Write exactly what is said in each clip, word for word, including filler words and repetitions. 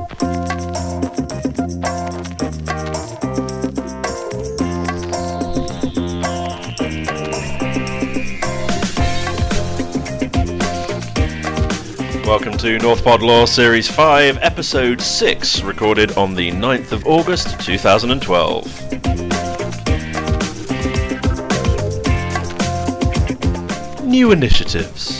Welcome to Northpod Law Series five, Episode six, recorded on the ninth of August two thousand twelve. New initiatives.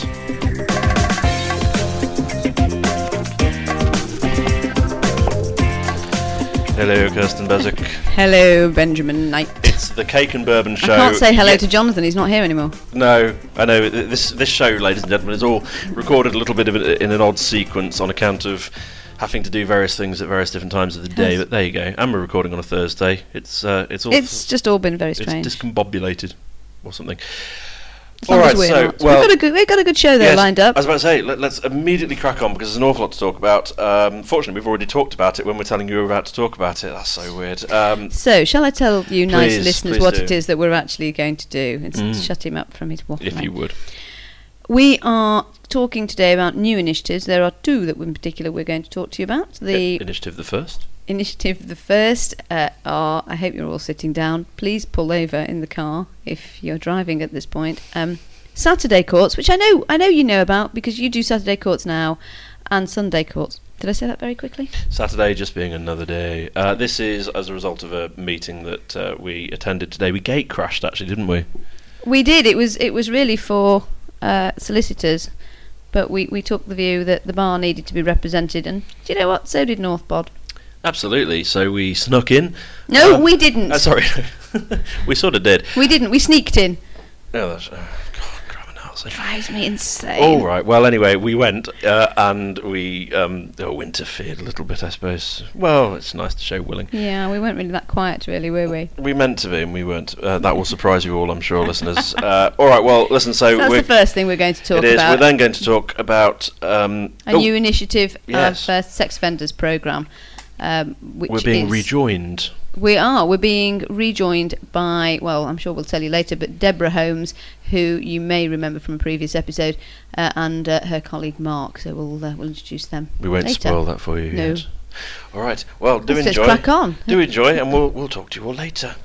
Hello, Kirsten Bezic. Hello, Benjamin Knight. It's the Cake and Bourbon Show. I can't say hello yeah. to Jonathan, he's not here anymore. No, I know. This this show, ladies and gentlemen, is all recorded a little bit of it in an odd sequence on account of having to do various things at various different times of the day. But there you go. And we're recording on a Thursday. It's uh, it's all. It's f- just all been very strange. It's discombobulated or something. As long all as right, we're so not. well, we've got a good we've got a good show there yes, lined up. I was about to say, let, let's immediately crack on because there's an awful lot to talk about. Um, fortunately, we've already talked about it when we're telling you we're about to talk about it. That's so weird. Um, so, shall I tell you, please, nice listeners, please what do. it is that we're actually going to do? It's Mm. shut him up from his waffle. if you would. We are talking today about new initiatives. There are two that in particular we're going to talk to you about. The I- initiative the first. Initiative the first uh, are, I hope you're all sitting down, please pull over in the car if you're driving at this point. Um, Saturday courts, which I know I know you know about because you do Saturday courts now, and Sunday courts. Did I say that very quickly? Saturday just being another day. Uh, this is as a result of a meeting that uh, we attended today. We gate crashed, actually, didn't we? We did. It was it was really for uh, solicitors, but we, we took the view that the bar needed to be represented, and do you know what? So did Northpod. Absolutely. So we snuck in. No, Uh, we didn't. Uh, sorry, we sort of did. We didn't. We sneaked in. Oh, that's, oh, God, grammar nuts. Drives me insane. All right. Well, anyway, we went uh, and we um, oh, interfered a little bit, I suppose. Well, it's nice to show willing. Yeah, we weren't really that quiet, really, were we? We meant to be, and we weren't. Uh, that will surprise you all, I'm sure, listeners. Uh, all right. Well, listen. So, So that's we're, the first thing we're going to talk it is. about. We're then going to talk about um, a oh, new initiative yes. of uh, sex offenders programme. Um, which we're being is, rejoined. We are. We're being rejoined by, well, I'm sure we'll tell you later, but Deborah Holmes, who you may remember from a previous episode, uh, and uh, her colleague Mark. So we'll uh, we'll introduce them. We won't later. spoil that for you No. yet. All right. Well, do Let's enjoy. Just crack on. Do enjoy, and we'll we'll talk to you all later.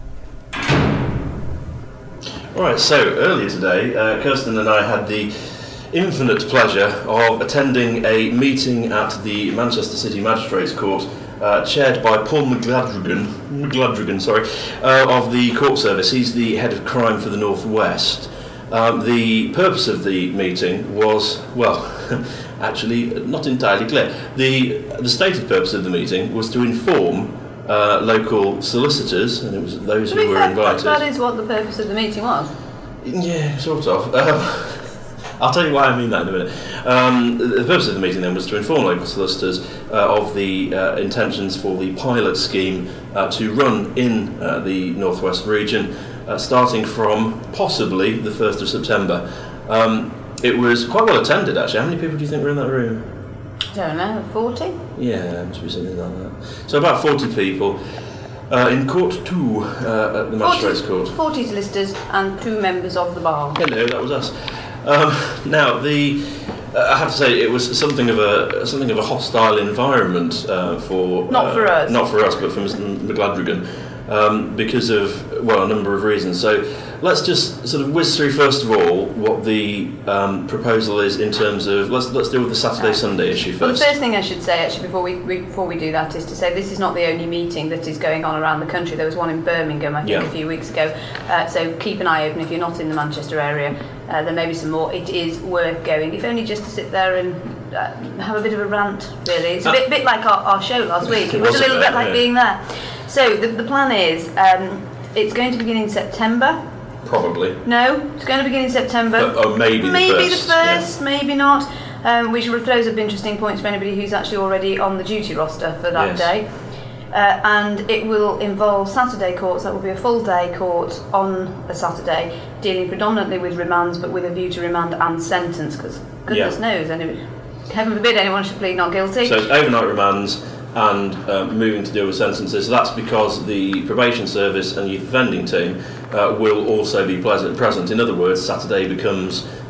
All right. So earlier today, uh, Kirsten and I had the infinite pleasure of attending a meeting at the Manchester City Magistrates Court, uh, chaired by Paul McGladrigan, McGladrigan, sorry, uh, of the court service. He's the head of crime for the North West. Um, the purpose of the meeting was, well, actually not entirely clear. The the stated purpose of the meeting was to inform uh, local solicitors, and it was those who were invited. That is what the purpose of the meeting was. Yeah, sort of. Um, I'll tell you why I mean that in a minute. Um, the purpose of the meeting then was to inform local solicitors uh, of the uh, intentions for the pilot scheme uh, to run in uh, the Northwest region, uh, starting from possibly the first of September. Um, it was quite well attended, actually. How many people do you think were in that room? I don't know, forty? Yeah, must be something like that. So about forty people. Uh, in Court two uh, at the Magistrates Court. forty solicitors and two members of the bar. Hello, that was us. Um, now, the uh, I have to say it was something of a something of a hostile environment uh, for Not uh, for us. not for us, but for Mister McGladrigan, um, because of well a number of reasons. So let's just sort of whiz through first of all what the um, proposal is in terms of let's let's deal with the Saturday Sunday issue Well, the first. first thing I should say, actually, before we, we before we do that, is to say this is not the only meeting that is going on around the country. There was one in Birmingham, I think, Yeah. a few weeks ago. Uh, so keep an eye open if you're not in the Manchester area. Uh, there may be some more. It is worth going, if only just to sit there and uh, have a bit of a rant. Really, it's a bit bit like our, our show last week. It was a little bit like being there. So the the plan is um, it's going to begin in September. Probably. No, it's going to begin in September. But, oh, maybe the maybe first, the first, maybe not. Um, which throws up interesting points for anybody who's actually already on the duty roster for that Yes. day. Uh, and it will involve Saturday courts. That will be a full day court on a Saturday, dealing predominantly with remands, but with a view to remand and sentence. Because goodness Yeah. knows, anyway, heaven forbid anyone should plead not guilty. So it's overnight remands and um, moving to deal with sentences. So that's because the probation service and youth offending team uh, will also be pleasant, present. In other words, Saturday becomes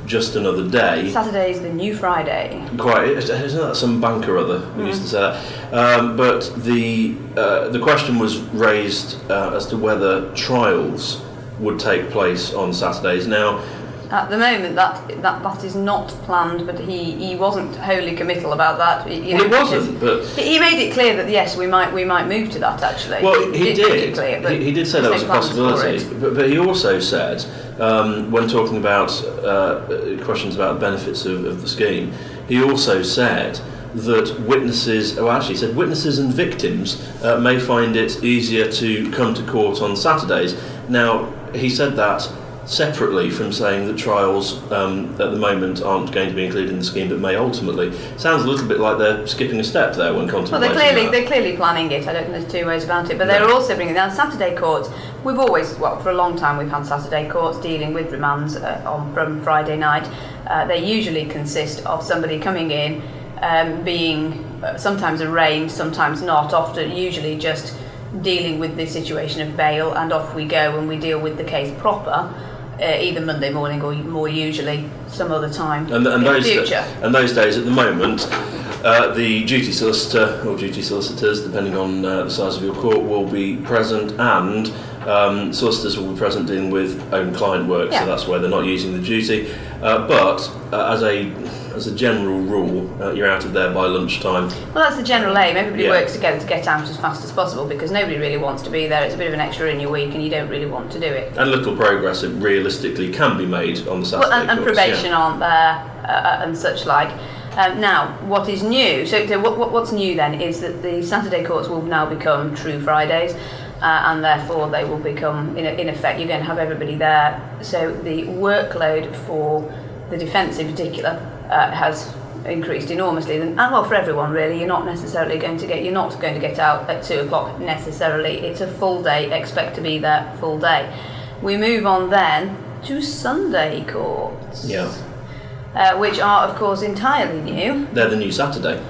just another day. Saturday's the new Friday. Quite, isn't that some bank or other who mm. used to say that? Um, but the uh, the question was raised uh, as to whether trials would take place on Saturdays. Now, at the moment, that that, that is not planned, but he, he wasn't wholly committal about that. You know, well, it wasn't, but he made it clear that yes, we might we might move to that. Actually, well, he, he did. did. Clear, he, he did say that was a possibility, but, but he also said um, when talking about uh, questions about the benefits of, of the scheme, he also said that witnesses, oh, actually, he said witnesses and victims uh, may find it easier to come to court on Saturdays. Now, he said that separately from saying that trials um, at the moment aren't going to be included in the scheme but may ultimately. Sounds a little bit like they're skipping a step there when contemplating. Well, they're clearly that. they're clearly planning it. I don't think there's two ways about it. But no. they're also bringing down Saturday courts. We've always, well, for a long time, we've had Saturday courts dealing with remands uh, on from Friday night. Uh, they usually consist of somebody coming in, um, being uh, sometimes arraigned, sometimes not. Often, usually just dealing with the situation of bail, and off we go and we deal with the case proper. Uh, either Monday morning or more usually some other time and, and in those the future. Da- and those days at the moment, uh, the duty solicitor or duty solicitors, depending on uh, the size of your court, will be present, and um, solicitors will be present dealing with own client work, yeah. so that's where they're not using the duty. Uh, but uh, as a as a general rule, uh, you're out of there by lunchtime. Well, that's the general aim. Everybody yeah. works together to get out as fast as possible because nobody really wants to be there. It's a bit of an extra in your week and you don't really want to do it. And little progress realistically can be made on the Saturday well, and, and course, probation yeah. aren't there uh, and such like. Um, now, what is new? So, so what, what, what's new then is that the Saturday courts will now become true Fridays. Uh, and therefore they will become, in, in effect, you're going to have everybody there. So the workload for the defence in particular uh, has increased enormously, and well, for everyone really. You're not necessarily going to get, you're not going to get out at two o'clock necessarily. It's a full day, expect to be there full day. We move on then to Sunday courts, yeah. uh, which are of course entirely new. They're the new Saturday.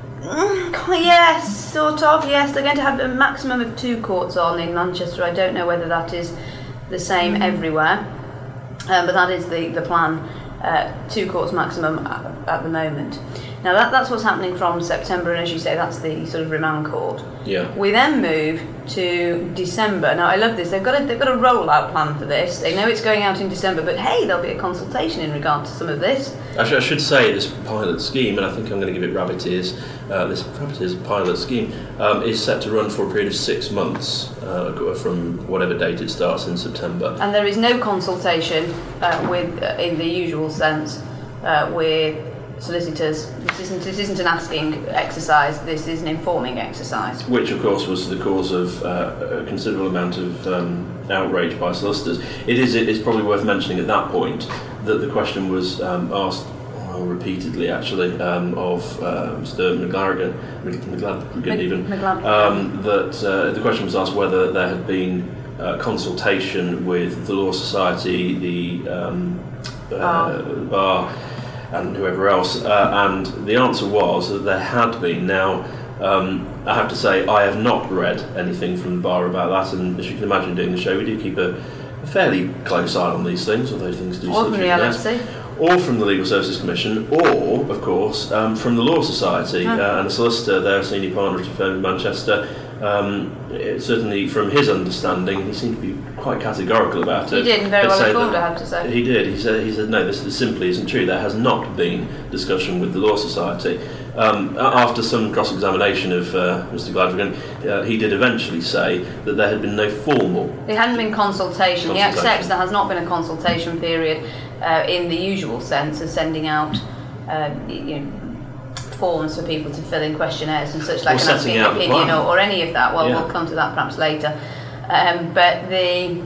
Mm, yes, sort of, yes. They're going to have a maximum of two courts on in Manchester. I don't know whether that is the same everywhere, um, but that is the, the plan, uh, two courts maximum at, at the moment. Now that, that's what's happening from September, and as you say, that's the sort of remand court. Yeah. We then move to December. Now I love this. They've got a they've got a rollout plan for this. They know it's going out in December, but hey, there'll be a consultation in regard to some of this. Actually, I should say this pilot scheme, and I think I'm going to give it rabbit ears. Uh, this rabbit ears pilot scheme um, is set to run for a period of six months uh, from whatever date it starts in September. And there is no consultation uh, with, uh, in the usual sense, uh, with solicitors. This isn't this isn't an asking exercise. This is an informing exercise. Which, of course, was the cause of uh, a considerable amount of um, outrage by solicitors. It is it is probably worth mentioning at that point that the question was um, asked well, repeatedly, actually, um, of uh, Mister McLaren, McLaren even, um, that uh, the question was asked whether there had been uh, consultation with the Law Society, the um, uh, bar, and whoever else, uh, and the answer was that there had been. Now, um, I have to say, I have not read anything from the bar about that, and as you can imagine doing the show, we do keep a, a fairly close eye on these things, although things do or from the L S C. Or from the Legal Services Commission, or, of course, um, from the Law Society, mm. uh, and a solicitor, their senior partner at a firm in Manchester. Um, it, certainly, from his understanding, he seemed to be quite categorical about it. He did, and very well informed, I have to say. He did. He said, he said, no, this, this simply isn't true. There has not been discussion with the Law Society. Um, after some cross-examination of uh, Mister Gladrigan, uh, he did eventually say that there had been no formal... There hadn't been consultation. consultation. He accepts there has not been a consultation period uh, in the usual sense of sending out uh, you know, forms for people to fill in questionnaires and such like, or and asking an opinion or, or any of that. Well, yeah. We'll come to that perhaps later. Um, but the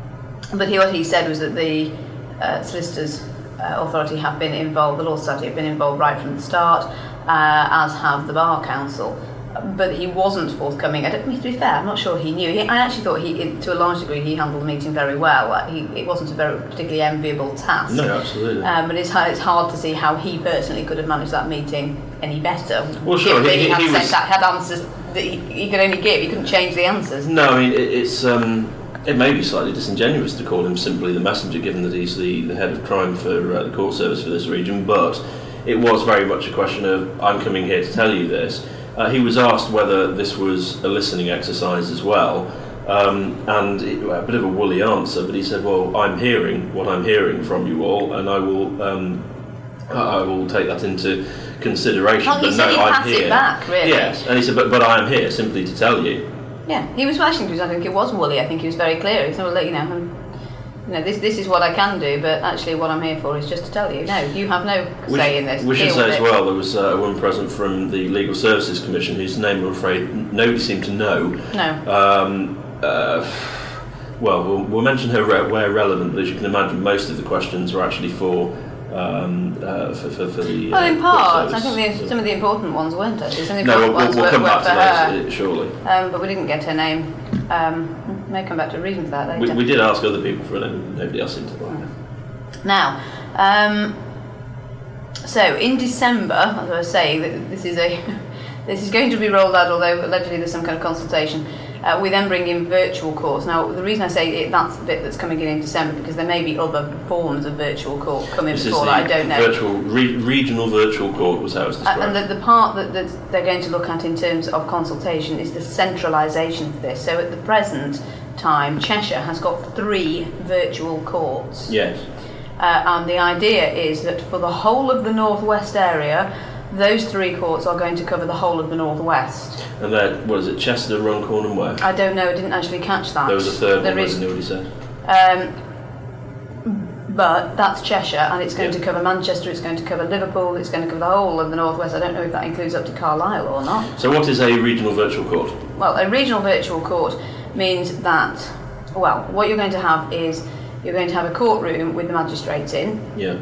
but he, what he said was that the uh, solicitors uh, authority have been involved, the Law Society have been involved right from the start, uh, as have the Bar Council. But he wasn't forthcoming. I don't mean to be fair. I'm not sure he knew. He, I actually thought he, to a large degree, he handled the meeting very well. He, it wasn't a very particularly enviable task. No, absolutely. Um, but it's, it's hard to see how he personally could have managed that meeting any better. Well, sure. He, he, he, had, he sent was... that, had answers that he, he could only give. He couldn't change the answers. No, I mean it, it's. Um, it may be slightly disingenuous to call him simply the messenger, given that he's the, the head of crime for uh, the court service for this region, but it was very much a question of, I'm coming here to tell you this. Uh, he was asked whether this was a listening exercise as well, um, and it, a bit of a woolly answer, but he said, well, I'm hearing what I'm hearing from you all, and I will um, I will take that into consideration. Well, he but said no, he'd I'm pass here. it back, really. Yes, and he said, but, but I am here simply to tell you. Yeah, he was flashing because I think it was woolly. I think he was very clear. He said, well, you know, I'm, you know, this this is what I can do, but actually what I'm here for is just to tell you, no, you have no we say sh- in this. We should Deal say with as it. well, there was uh, a woman present from the Legal Services Commission whose name, I'm afraid, nobody seemed to know. No. Um, uh, well, well, we'll mention her re- where relevant, but as you can imagine, most of the questions were actually for um, uh, for, for, for the. Well, in uh, part, court I think service. the, some of the important ones weren't it? Some of the No, we'll, important we'll, ones we'll were, come were back for to her, those, uh, surely. um, but we didn't get her name. Um, may come back to a reason for that We, later. we did ask other people for it, and nobody else seemed to like it. Now, um, so in December, as I was saying, th- this is a this is going to be rolled out, although allegedly there's some kind of consultation. Uh, we then bring in virtual courts. Now, the reason I say it, that's the bit that's coming in in December, because there may be other forms of virtual court coming This before is that. the I don't know. virtual re- regional virtual court was how it's described. Uh, and the, the part that, that they're going to look at in terms of consultation is the centralisation of this. So at the present time, Cheshire has got three virtual courts. Yes. Uh, and the idea is that for the whole of the northwest area, those three courts are going to cover the whole of the northwest. And then, what is it, Chester, Runcorn and where? I don't know, I didn't actually catch that. There was a third There one, is- I didn't know what he said. Um, but that's Cheshire, and it's going Yeah. to cover Manchester, it's going to cover Liverpool, it's going to cover the whole of the northwest. I don't know if that includes up to Carlisle or not. So what is a regional virtual court? Well, a regional virtual court means that, well, what you're going to have is you're going to have a courtroom with the magistrates in, Yeah.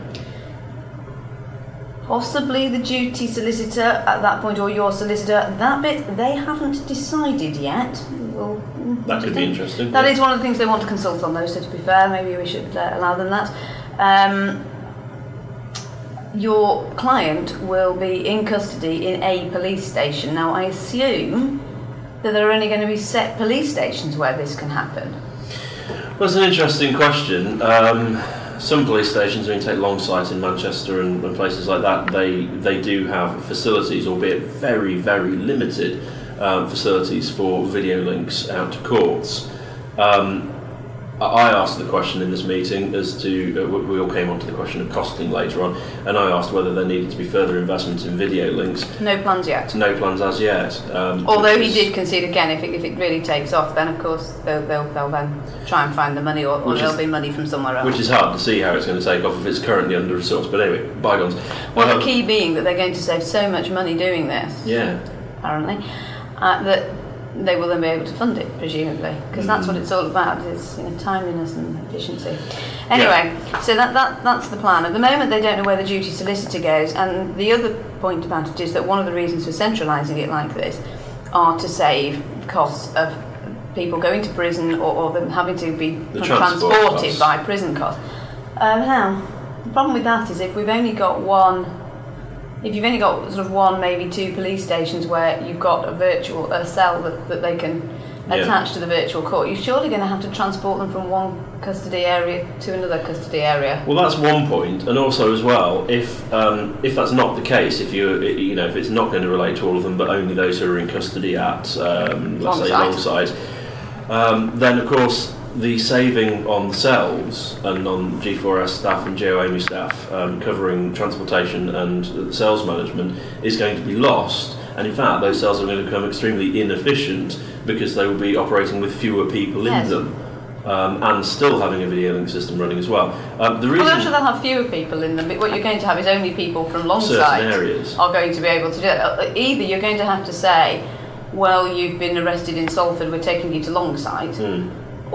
possibly the duty solicitor at that point, or your solicitor. That bit they haven't decided yet. Well, That could be interesting. That yeah. is one of the things they want to consult on, though, so to be fair, maybe we should uh, allow them that. Um, your client will be in custody in a police station. Now, I assume that there are only going to be set police stations where this can happen. Well, it's an interesting question. Um, some police stations, I mean, take Longsight in Manchester and, and places like that, they they do have facilities, albeit very, very limited um, facilities for video links out to courts. Um, I asked the question in this meeting as to, uh, we all came on to the question of costing later on, and I asked whether there needed to be further investment in video links. No plans yet. No plans as yet. Um, Although which he is- did concede again, if it, if it really takes off, then of course they'll, they'll, they'll then try and find the money, or, or Which there'll is- be money from somewhere else. Which is hard to see how it's going to take off if it's currently under resourced. But anyway, bygones. Well, Um, the key being that they're going to save so much money doing this, Yeah. apparently, uh, that they will then be able to fund it, presumably, because that's what it's all about, is, you know, timeliness and efficiency. Anyway, so that, that that's the plan. At the moment, they don't know where the duty solicitor goes, and the other point about it is that one of the reasons for centralising it like this are to save costs of people going to prison, or, or them having to be The transport transported costs. by prison costs. Um, now, the problem with that is if we've only got one, if you've only got sort of one, maybe two police stations where you've got a virtual a cell that, that they can Yeah. attach to the virtual court, you're surely going to have to transport them from one custody area to another custody area. Well, that's one point, and also as well, if um, if that's not the case, if you you know if it's not going to relate to all of them, but only those who are in custody at um, let's say Longsight. Longsight, um, then of course the saving on the cells and on G four S staff and J O A M I staff um, covering transportation and the cells management is going to be lost. And in fact, those cells are going to become extremely inefficient because they will be operating with fewer people Yes. in them, um, and still having a video link system running as well. Um, the reason Well, I'm sure they'll have fewer people in them, but what you're going to have is only people from certain Longsight areas. are going to be able to do it. Uh, Either you're going to have to say, well, you've been arrested in Salford, we're taking you to Longsight, Hmm.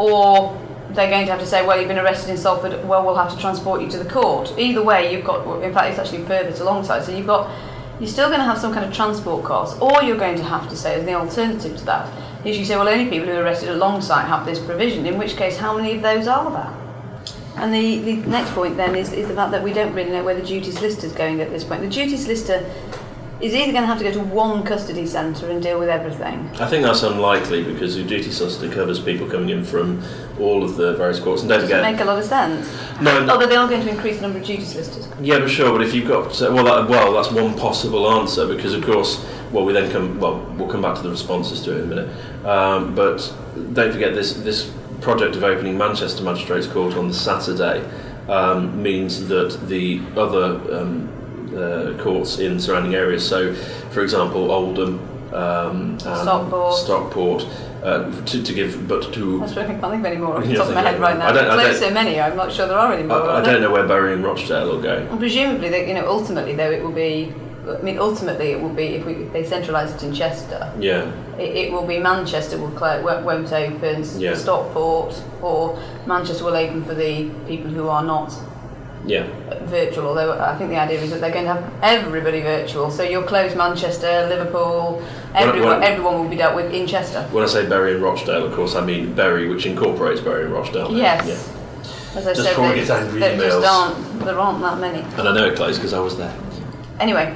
or they're going to have to say, well, you've been arrested in Salford, well, we'll have to transport you to the court. Either way, you've got, in fact, it's actually further to Longsight, so you've got, you're still going to have some kind of transport costs, or you're going to have to say, as the alternative to that, is you say, well, only people who are arrested at Longsight have this provision, in which case, how many of those are there? And the, the next point then is, is the fact that we don't really know where the duty solicitor is going at this point. The duty solicitor is either going to have to go to one custody centre and deal with everything. I think that's unlikely because the duty solicitor covers people coming in from all of the various courts. And don't Doesn't forget, make a lot of sense. No, no. Although they are going to increase the number of duty solicitors. Yeah, but sure. But if you've got uh, well, that, well, that's one possible answer because, of course, well, we then come. Well, we'll come back to the responses to it in a minute. Um, but don't forget this this project of opening Manchester Magistrates Court on the Saturday um, means that the other um, uh, courts in surrounding areas. So, for example, Oldham, um, and Stockport. Stockport. Uh, to, to give, but to. I suppose I can't think of any more off the Yeah, top of my head right now. I don't- I There's don't- so many, I'm not sure there are any more. I, I are there? don't know where Bury and Rochdale will go. And presumably, they, you know, ultimately though, it will be. I mean, ultimately, it will be if, we, if they centralise it in Chester. Yeah. It, it will be Manchester will close, won't, won't open. Yeah. Stockport or Manchester will open for the people who are not Yeah. virtual. Although I think the idea is that they're going to have everybody virtual. So you'll close Manchester, Liverpool. Everyone, Well, well- everyone will be dealt with in Chester. When I say Bury and Rochdale, of course, I mean Bury, which incorporates Bury and Rochdale. Yes. Yeah. As I Just said, before we there, get angry there just emails. aren't there aren't that many. And I know it closed because I was there. Anyway,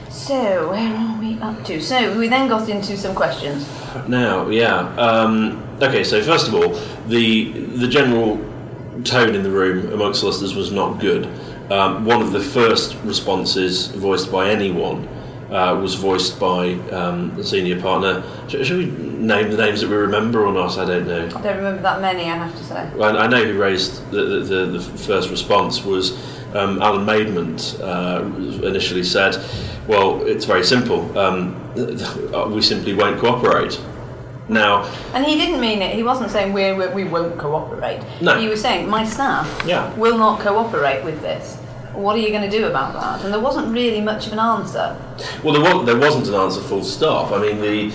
so where are we up to? So we then got into some questions. Now, yeah. Um, okay, so first of all, the the general tone in the room amongst solicitors was not good. Um, one of the first responses voiced by anyone uh, was voiced by um, the senior partner. Should, should we name the names that we remember or not? I don't know. I don't remember that many, I have to say. Well, I know who raised the, the, the, the first response was um, Alan Maidment. Uh, initially said, well, it's very simple. Um, we simply won't cooperate. Now, And he didn't mean it. He wasn't saying we we, we won't cooperate. No. He was saying my staff Yeah. will not cooperate with this. What are you going to do about that? And there wasn't really much of an answer. well, there, was, there wasn't an answer full stop. I mean, the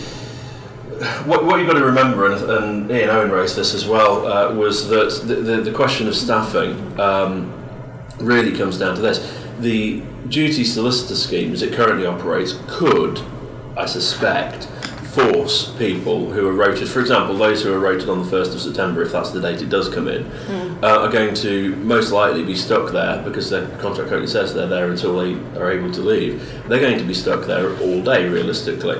what, what you've got to remember, and, and Ian Owen raised this as well, uh, was that the, the, the question of staffing um, really comes down to this. The duty solicitor scheme, as it currently operates, could, I suspect, force people who are rotated, for example, those who are rotated on the first of September, if that's the date it does come in, mm. uh, are going to most likely be stuck there because their contract currently says they're there until they are able to leave. They're going to be stuck there all day, realistically,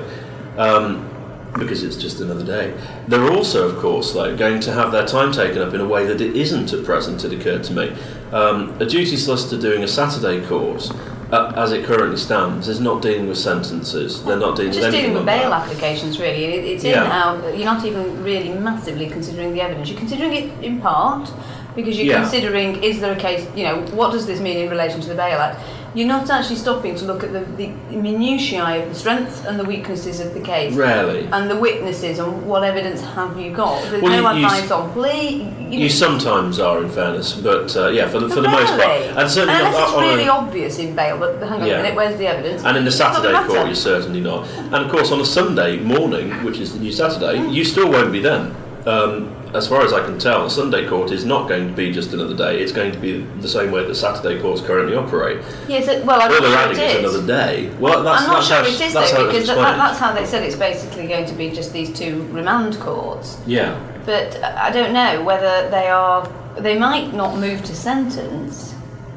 um, because it's just another day. They're also, of course, though, going to have their time taken up in a way that it isn't at present, it occurred to me. Um, a duty solicitor doing a Saturday court, Uh, as it currently stands, is not dealing with sentences. They're not dealing Just with anything dealing with like bail that. applications, really. It, it's Yeah. in out. You're not even really massively considering the evidence. You're considering it in part because you're Yeah. considering, is there a case, you know, what does this mean in relation to the Bail Act? You're not actually stopping to look at the, the minutiae of the strengths and the weaknesses of the case. Rarely. And the witnesses and what evidence have you got. There's Well, no you- you advice s- on plea. You, You sometimes are, in fairness, but uh, yeah, for the, for the most part. Rarely. And certainly Unless not it's on a- really obvious in bail, but hang on Yeah. a minute, where's the evidence? And in the It doesn't Saturday matter. court, you're certainly not. And of course, on a Sunday morning, which is the new Saturday, you still won't be then. Um, as far as I can tell, Sunday court is not going to be just another day. It's going to be the same way that Saturday courts currently operate. Yes, it, well, I'm All not they're sure adding it is is. another day. Well, that's, I'm not that's sure how, it is that's though, how it was because that, explained. that's how they said it's basically going to be just these two remand courts. Yeah. But I don't know whether they are. They might not move to sentence,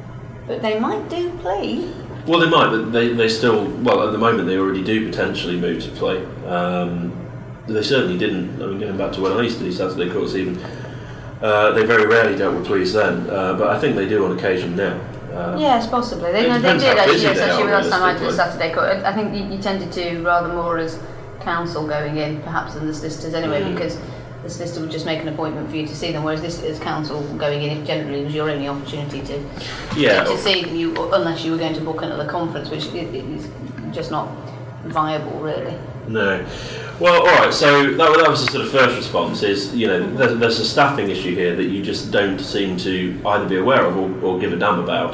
but they might do plea. Well, they might, but they, they still, well, at the moment they already do potentially move to plea. Um, they certainly didn't, I mean, going back to when I used to do Saturday courts even, uh, they very rarely dealt with pleas then, uh, but I think they do on occasion now. Um, Yes, possibly. They, it no, they depends did how actually. busy Yes, they actually, are, last time I did a realistically. Saturday court, I I think you, you tended to rather more as counsel going in, perhaps, than the solicitors anyway, Mm. because the solicitor would just make an appointment for you to see them, whereas this is counsel going in. It generally was your only opportunity to Yeah. to, to see them, you, unless you were going to book another conference, which i- i- is just not viable, really. No. Well, all right. So that, that was the sort of first response. Is you know there's, there's a staffing issue here that you just don't seem to either be aware of or, or give a damn about.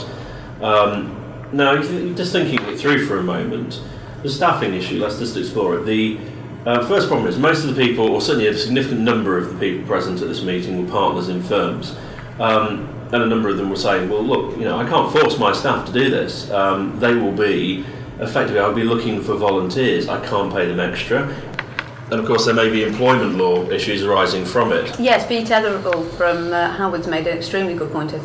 Um, now, if you- just thinking it through for a moment, the staffing issue. Let's just explore it. The uh, first problem is most of the people, or certainly a significant number of the people present at this meeting, were partners in firms. Um, and a number of them were saying, well, look, you know, I can't force my staff to do this. Um, they will be, effectively, I'll be looking for volunteers. I can't pay them extra. And of course, there may be employment law issues arising from it. Yes, Pete Etherable from uh, Howard's made an extremely good point, I thought.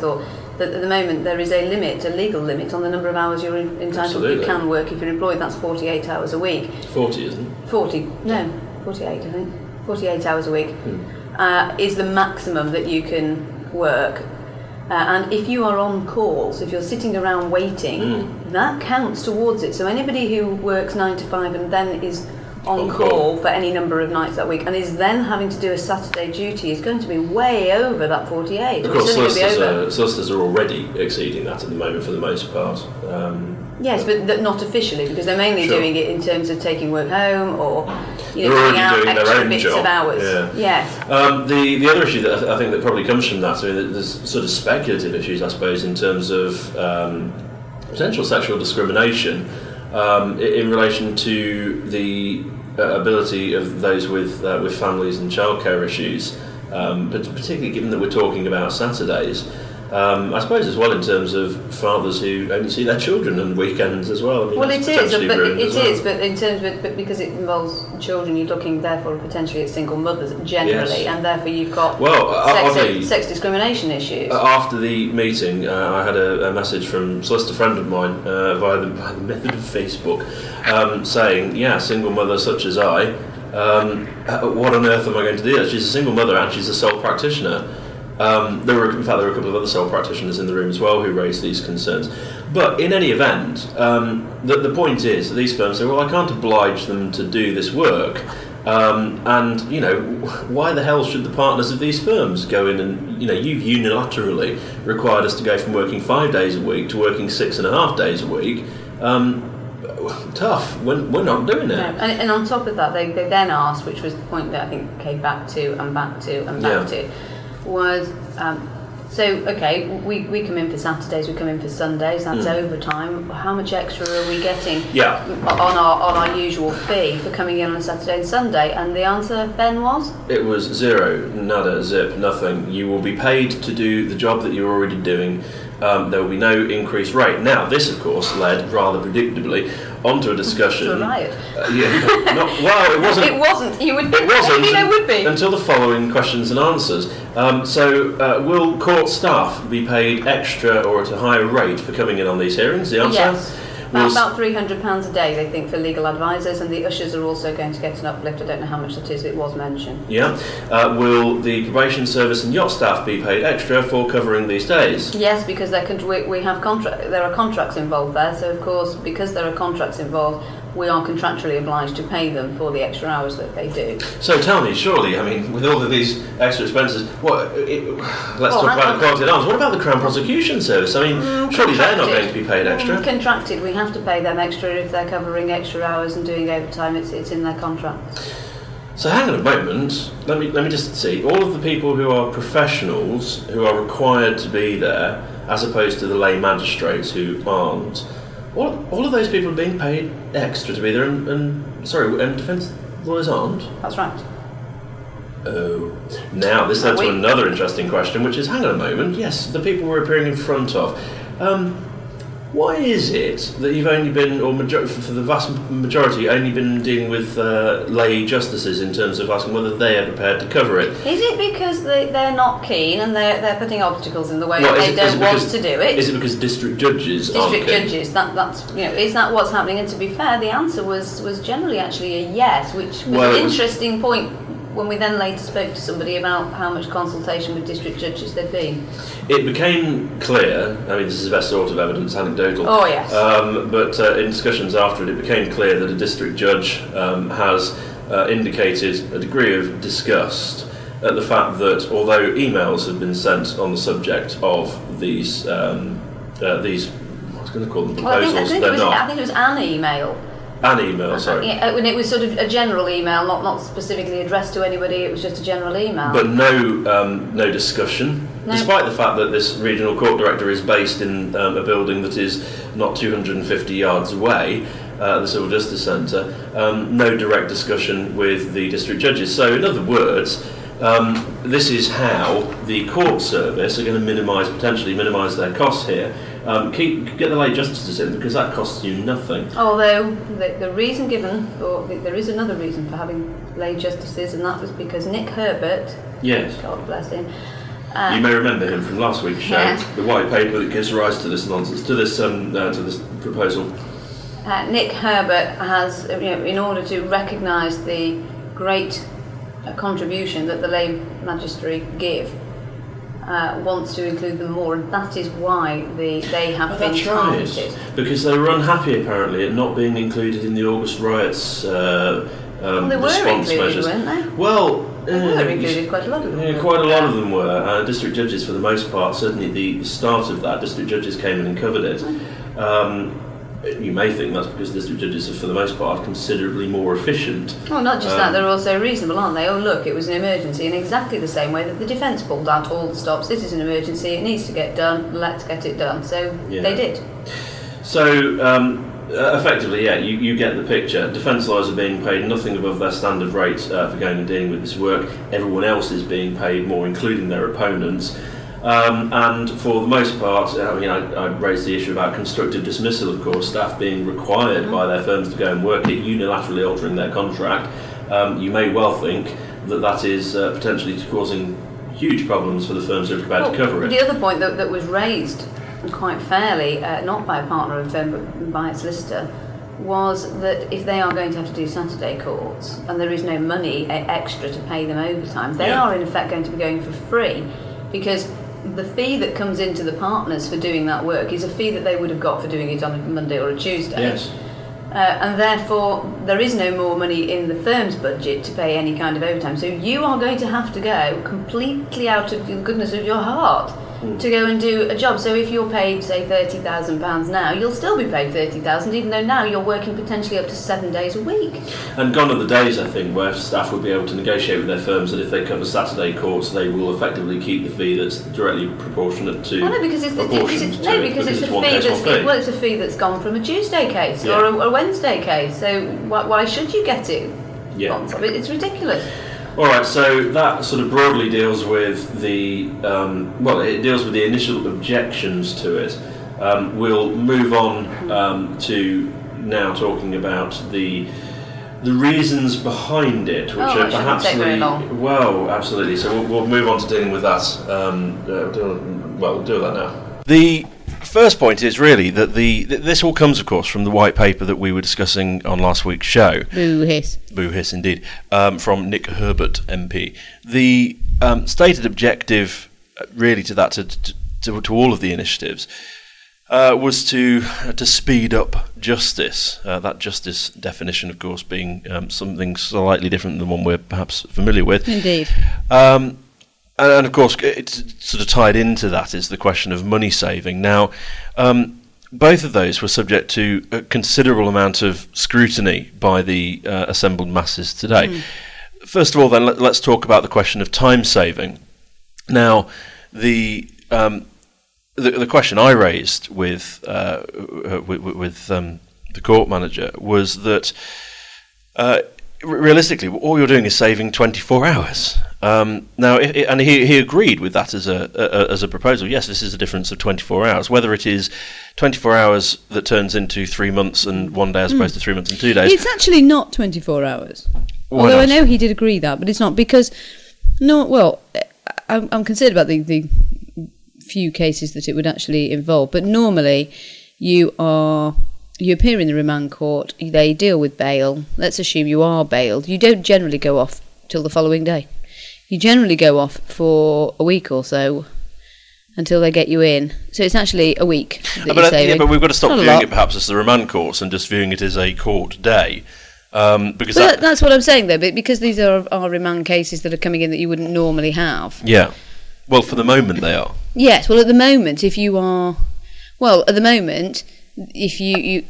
that at the moment there is a limit, a legal limit on the number of hours you're in, entitled Absolutely. you can work if you're employed. That's forty-eight hours a week. forty, isn't it? forty, no, forty-eight, I think. forty-eight hours a week Hmm. uh, is the maximum that you can work. Uh, and if you are on calls, if you're sitting around waiting, Mm. that counts towards it. So anybody who works nine to five and then is on, On call, call. for any number of nights that week and is then having to do a Saturday duty is going to be way over that forty-eight. Of course, It's only going to be solicitors over. are, solicitors are already exceeding that at the moment for the most part. Um, Yes, but th- not officially, because they're mainly Sure. doing it in terms of taking work home or you know, They're doing already out doing their extra own bits job, of hours. yeah. Yes. Um, the the other issue that I, th- I think that probably comes from that, I mean, there's sort of speculative issues, I suppose, in terms of um, potential sexual discrimination um, i- in relation to the uh, ability of those with uh, with families and childcare issues, um, but particularly given that we're talking about Saturdays. Um, I suppose as well in terms of fathers who only see their children on weekends as well. I mean, Well, that's it is, potentially but ruined it as well. is, but in terms of, but because it involves children, you're looking therefore potentially at single mothers generally, Yes. and therefore you've got Well, uh, sex, oddly- sex discrimination issues. Uh, After the meeting, uh, I had a, a message from a solicitor friend of mine uh, via, the, via the method of Facebook um, saying, yeah, single mother such as I, um, uh, what on earth am I going to do? She's a single mother and she's a sole practitioner. Um, there were, in fact, there were a couple of other sole practitioners in the room as well who raised these concerns. But in any event, um, the, the point is that these firms say, well, I can't oblige them to do this work. Um, and, you know, why the hell should the partners of these firms go in and, you know, you've unilaterally required us to go from working five days a week to working six and a half days a week. Um, tough. We're, we're not doing it. No. And, and on top of that, they, they then asked, which was the point that I think came back to and back to and back Yeah. to, was um, so okay, we, we come in for Saturdays, we come in for Sundays, that's Mm. overtime. How much extra are we getting Yeah. on our on our usual fee for coming in on a Saturday and Sunday? And the answer then was It was zero, nada, zip, nothing. You will be paid to do the job that you're already doing. Um, there will be no increased rate. Now, this, of course, led rather predictably onto a discussion. to a riot. Uh, yeah, not, well, it wasn't. It wasn't. You would. It wasn't You know, would be. until the following questions and answers. Um, so, uh, will court staff be paid extra or at a higher rate for coming in on these hearings? The answer Yes. About, was about three hundred pounds a day, they think, for legal advisors, and the ushers are also going to get an uplift. I don't know how much that is, it was mentioned. yeah. Uh, will the probation service and yacht staff be paid extra for covering these days? Yes, because they're con- we, we have contract. There are contracts involved there, so of course, because there are contracts involved, we are contractually obliged to pay them for the extra hours that they do. So tell me, surely, I mean, with all of these extra expenses, what? It, let's Well, talk hang about on. the quality of arms. What about the Crown Prosecution Service? I mean, Mm, surely they're not contracted. going to be paid extra. Mm, contracted, we have to pay them extra if they're covering extra hours and doing overtime. It's it's in their contract. So hang on a moment. Let me let me just see. All of the people who are professionals who are required to be there, as opposed to the lay magistrates who aren't. All, all of those people are being paid extra to be there, and, and sorry, and defence lawyers aren't. That's right. Oh, now this led to We- another interesting question, which is: hang on a moment. Yes, the people we're appearing in front of. Um, why is it that you've only been, or major- for the vast majority, only been dealing with uh, lay justices in terms of asking whether they are prepared to cover it? Is it because they, they're not keen and they're, they're putting obstacles in the way Well, and is they it- is don't it want because- to do it? Is it because district judges aren't District keen? judges, that, that's, you know, is that what's happening? And to be fair, the answer was, was generally actually a yes, which was Well, an it was- interesting point when we then later spoke to somebody about how much consultation with district judges there'd been. It became clear, I mean, this is the best sort of evidence, anecdotal. Oh, yes. Um, but uh, in discussions after it, it became clear that a district judge um, has uh, indicated a degree of disgust at the fact that although emails have been sent on the subject of these, um, uh, these, I was going to call them Well, I think, I, proposals, think it they're was, I not. think it was an email. An email, sorry. Yeah, and it was sort of a general email, not, not specifically addressed to anybody, it was just a general email. But no, um, no discussion, No. despite the fact that this regional court director is based in um, a building that is not two hundred fifty yards away, uh, the Civil Justice Centre. Um, no direct discussion with the district judges. So, in other words, um, this is how the court service are going to minimise, potentially minimise their costs here. Um, keep get the lay justices in because that costs you nothing. Although the, the reason given, or the, there is another reason for having lay justices, and that was because Nick Herbert, Yes. God bless him, Uh, you may remember him from last week's show, yeah. the white paper that gives rise to this nonsense, to this um, uh, to this proposal. Uh, Nick Herbert has, you know, in order to recognise the great uh, contribution that the lay magistrate give, uh, wants to include them more, and that is why the, they have oh, been that's targeted. Right. Because they were unhappy, apparently, at not being included in the August riots uh, um, Well, they were response included, measures. weren't they? Well, They uh, were included, quite a lot of them. Yeah, quite a lot of them were. Uh, district judges, for the most part, certainly the, the start of that, district judges came in and covered it. Um, you may think that's because district judges are, for the most part, considerably more efficient. Well, not just um, that, they're also reasonable, aren't they? Oh, look, it was an emergency, in exactly the same way that the defence pulled out all the stops. This is an emergency, it needs to get done, let's get it done. So Yeah. they did. So, um, uh, effectively, yeah, you, you get the picture. Defence lawyers are being paid nothing above their standard rate uh, for going and dealing with this work. Everyone else is being paid more, including their opponents. Um, and for the most part, I mean, I, I raised the issue about constructive dismissal, of course, staff being required by their firms to go and work it, unilaterally altering their contract. Um, you may well think that that is uh, potentially causing huge problems for the firms who are prepared Well, to cover it. The other point that, that was raised quite fairly, uh, not by a partner of the firm but by a solicitor, was that if they are going to have to do Saturday courts and there is no money uh, extra to pay them overtime, they Yeah. are in effect going to be going for free, because the fee that comes into the partners for doing that work is a fee that they would have got for doing it on a Monday or a Tuesday. Yes. Uh, and therefore, there is no more money in the firm's budget to pay any kind of overtime. So you are going to have to go completely out of the goodness of your heart Mm. to go and do a job. So if you're paid, say, thirty thousand pounds now, you'll still be paid thirty thousand pounds, even though now you're working potentially up to seven days a week. And gone are the days, I think, where staff would be able to negotiate with their firms that if they cover Saturday courts, they will effectively keep the fee that's directly proportionate to Well, no, because it's, the, because proportioned it's, to no, it, because it's a one fee case, that's one fee. well, it's a fee that's gone from a Tuesday case Yeah. or a, a Wednesday case. So why, why should you get it? Yeah. on top? It- It's ridiculous. All right, so that sort of broadly deals with the um, well, it deals with the initial objections to it. Um, we'll move on um, to now talking about the the reasons behind it, which Oh, are it shouldn't perhaps take very the- long. well, absolutely. So we'll, we'll move on to dealing with that. Um, uh, deal, well, we'll do that now. The first point is really that the th- this all comes, of course, from the white paper that we were discussing on last week's show. Boo hiss. Boo hiss, indeed. Um, from Nick Herbert, M P. The um, stated objective, uh, really, to that, to, to, to all of the initiatives, uh, was to uh, to speed up justice. Uh, that justice definition, of course, being um, something slightly different than the one we're perhaps familiar with. Indeed. Um, and, and of course, it's sort of tied into that is the question of money saving. Now, um, both of those were subject to a considerable amount of scrutiny by the uh, assembled masses today. Mm. First of all, then, let, let's talk about the question of time saving. Now, the um, the, the question I raised with uh, with, with um, the court manager was that uh, realistically, all you're doing is saving twenty-four hours. Um, now, it, it, and he, he agreed with that as a, a as a proposal. Yes, this is a difference of twenty-four hours. Whether it is twenty-four hours that turns into three months and one day, as opposed mm. to three months and two days. It's actually not twenty-four hours. Why Although not? I know he did agree that, but it's not because no. Well, I'm, I'm concerned about the the few cases that it would actually involve. But normally, you are. You appear in the remand court, they deal with bail. Let's assume you are bailed. You don't generally go off till the following day. You generally go off for a week or so until they get you in. So it's actually a week that but you're I, saving. Yeah, but we've got to stop Not a viewing lot. it perhaps as the remand courts and just viewing it as a court day. Um, because But that, that's what I'm saying, though, but because these are, are remand cases that are coming in that you wouldn't normally have. yeah. Well, for the moment they are. Yes, well, at the moment, if you are... Well, at the moment, if you... you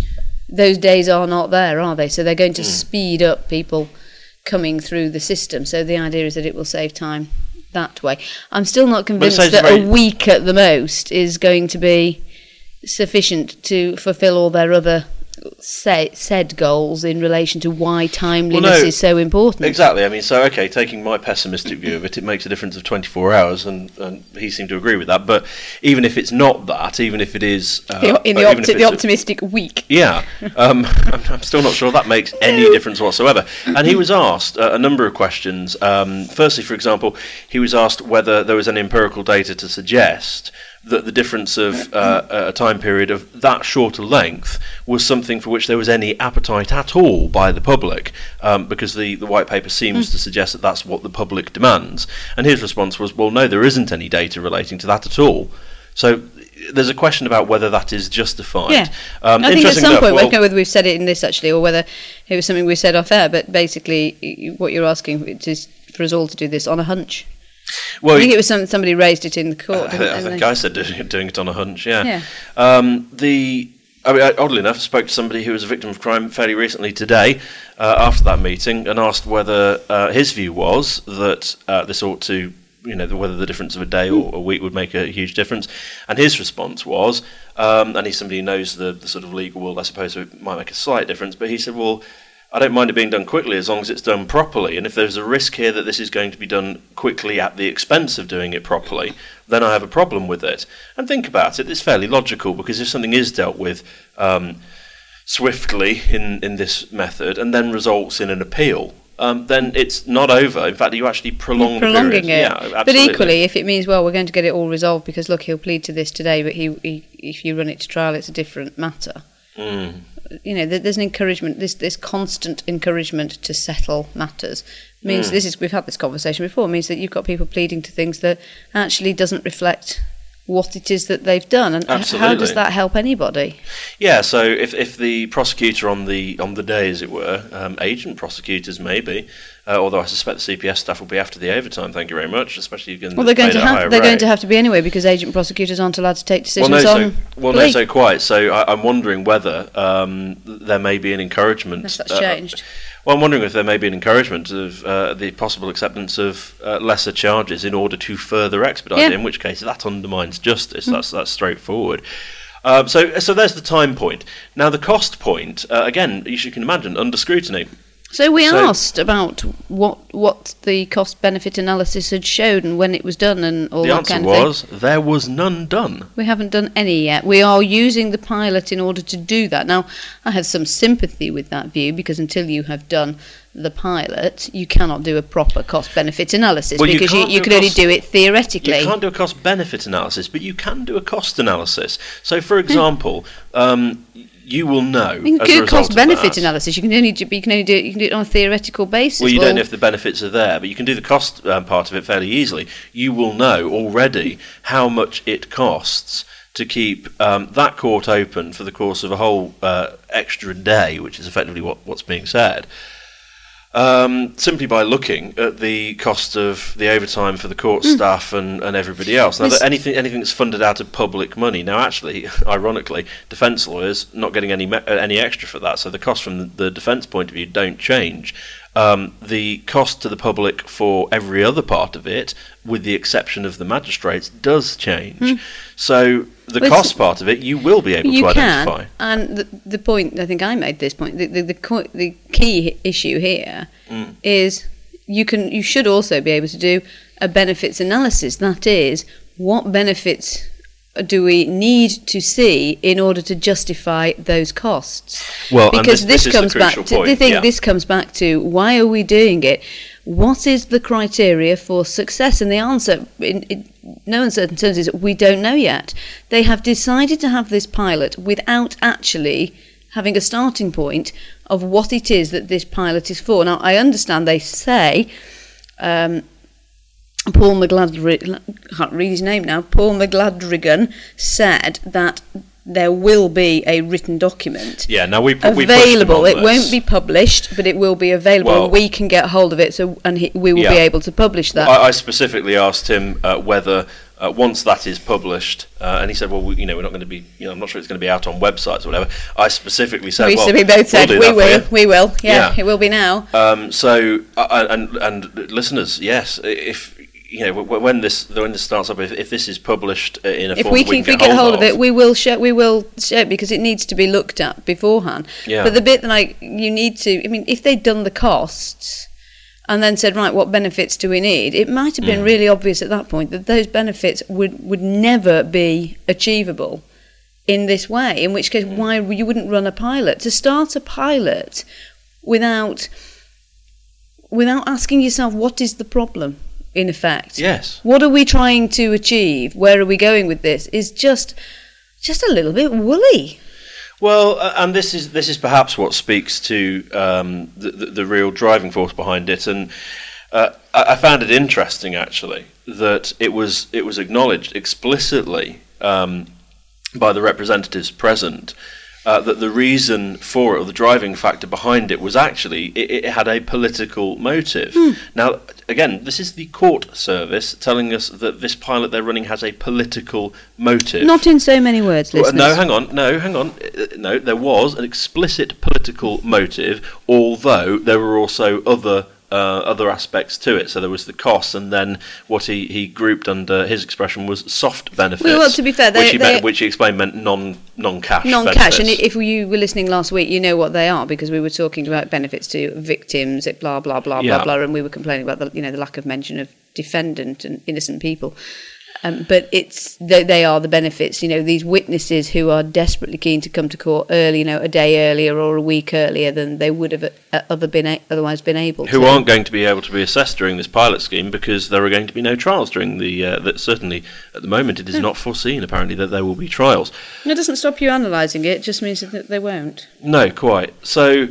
those days are not there, are they? So they're going to mm. speed up people coming through the system. So the idea is that it will save time that way. I'm still not convinced that very... a week at the most is going to be sufficient to fulfil all their other say, said goals in relation to why timeliness well, no, is so important. Exactly. I mean, so, okay, taking my pessimistic view of it, it makes a difference of twenty-four hours, and, and he seemed to agree with that. But even if it's not that, even if it is... Uh, in the, opti- the optimistic a, week. Yeah. Um, I'm, I'm still not sure that makes any difference whatsoever. And he was asked uh, a number of questions. Um, firstly, for example, he was asked whether there was any empirical data to suggest that the difference of uh, a time period of that shorter length was something for which there was any appetite at all by the public, um, because the, the white paper seems mm. to suggest that that's what the public demands. And his response was, well, no, there isn't any data relating to that at all. So there's a question about whether that is justified. Yeah. Um, I think at some enough, point, well, I don't know whether we've said it in this actually, or whether it was something we said off air, but basically what you're asking is for us all to do this on a hunch. Well, I think it was some, somebody raised it in the court. I, I think I said doing, doing it on a hunch, yeah. yeah. Um, the I mean, I, oddly enough, I spoke to somebody who was a victim of crime fairly recently today uh, after that meeting, and asked whether uh, his view was that uh, this ought to, you know, whether the difference of a day or a week would make a huge difference. And his response was, um, and he's somebody who knows the, the sort of legal world, I suppose, so it might make a slight difference, but he said, well, I don't mind it being done quickly as long as it's done properly. And if there's a risk here that this is going to be done quickly at the expense of doing it properly, then I have a problem with it. And think about it, it's fairly logical, because if something is dealt with um, swiftly in, in this method and then results in an appeal, um, then it's not over. In fact, you actually prolong You're prolonging the period. it. Yeah, but equally, if it means, well, we're going to get it all resolved because, look, he'll plead to this today, but he, he if you run it to trial, it's a different matter. Mm. You know, there's an encouragement, this this constant encouragement to settle matters means mm. this is, we've had this conversation before, means that you've got people pleading to things that actually doesn't reflect what it is that they've done, and Absolutely. How does that help anybody? Yeah, so if if the prosecutor on the on the day, as it were, um, agent prosecutors maybe, uh, although I suspect the C P S staff will be after the overtime. Thank you very much, especially given well, they're going to have they're rate. going to have to be anyway, because agent prosecutors aren't allowed to take decisions well, no, on. So, well, plea. no, so quite. So I, I'm wondering whether um, there may be an encouragement. Unless that's uh, changed. Well, I'm wondering if there may be an encouragement of uh, the possible acceptance of uh, lesser charges in order to further expedite yeah. it, in which case that undermines justice. Mm. That's that's straightforward. Um, so, so there's the time point. Now, the cost point, uh, again, you can imagine, under scrutiny. So we so, asked about what what the cost-benefit analysis had showed and when it was done and all that kind of thing. The answer was, there was none done. We haven't done any yet. We are using the pilot in order to do that. Now, I have some sympathy with that view, because until you have done the pilot, you cannot do a proper cost-benefit analysis, well, because you, you, you can only do it theoretically. You can't do a cost-benefit analysis, but you can do a cost analysis. So, for example, um, you will know. You can as a do result cost-benefit of that, analysis. You can only do, you can only do it, you can do it on a theoretical basis. Well, you well, don't know if the benefits are there, but you can do the cost um, part of it fairly easily. You will know already how much it costs to keep um, that court open for the course of a whole uh, extra day, which is effectively what, what's being said. Um, simply by looking at the cost of the overtime for the court mm. staff and, and everybody else. Now, that anything anything that's funded out of public money. Now, actually, ironically, defence lawyers not getting any me- any extra for that, so the costs from the, the defence point of view don't change. Um, the cost to the public for every other part of it, with the exception of the magistrates, does change. Mm. So the well, cost part of it, you will be able you to can, identify. And the, the point, I think I made this point, the the, the, co- the key issue here mm. is you can you should also be able to do a benefits analysis. That is, what benefits do we need to see in order to justify those costs? Well, because and this, this, this comes back to point, the thing. Yeah. This comes back to, why are we doing it? What is the criteria for success? And the answer, in, in no uncertain terms, is we don't know yet. They have decided to have this pilot without actually having a starting point of what it is that this pilot is for. Now, I understand they say. Um, Paul McGladrigan, I can't read his name now, Paul McGladrigan said that there will be a written document yeah, now we, we available. It this. won't be published, but it will be available, well, and we can get hold of it, so and he, we will yeah. be able to publish that. I, I specifically asked him uh, whether uh, once that is published, uh, and he said, well, we, you know, we're not going to be, you know, I'm not sure it's going to be out on websites or whatever. I specifically said, we, well, so we both said, we'll we will, you. we will, yeah, yeah, it will be now. Um, so, uh, and, and listeners, yes, if you know, when this when this starts up, if, if this is published in a if form we that we can, can we get, get hold hold of it, we will share. We will share it because it needs to be looked at beforehand. Yeah. But the bit that like you need to, I mean, if they'd done the costs and then said, right, what benefits do we need? It might have been Mm. really obvious at that point that those benefits would would never be achievable in this way. In which case, Mm. why you wouldn't run a pilot to start a pilot without without asking yourself what is the problem. In effect, Yes. what are we trying to achieve? Where are we going with this? Is just, just a little bit woolly. Well, uh, and this is this is perhaps what speaks to um, the, the the real driving force behind it. And uh, I, I found it interesting actually that it was it was acknowledged explicitly um, by the representatives present. Uh, that the reason for it, or the driving factor behind it, was actually it, it had a political motive. Hmm. Now, again, this is the court service telling us that this pilot they're running has a political motive. Not in so many words, Well, listeners. no, hang on, no, hang on. Uh, No, there was an explicit political motive, although there were also other uh, other aspects to it. So there was the costs, and then what he, he grouped under his expression was soft benefits. Well, well, to be fair, they- which, he they- meant, which he explained meant non non cash Non-cash, and benefits. if you were listening last week, you know what they are because we were talking about benefits to victims, it blah blah blah Yeah. blah blah, and we were complaining about the you know the lack of mention of defendant and innocent people. Um, but it's they, they are the benefits. You know, these witnesses who are desperately keen to come to court early, you know, a day earlier or a week earlier than they would have uh, other been a- otherwise been able who to. aren't going to be able to be assessed during this pilot scheme because there are going to be no trials during the. Uh, that certainly at the moment it is not foreseen apparently that there will be trials. And it doesn't stop you analysing it; it just means that they won't. No, quite. So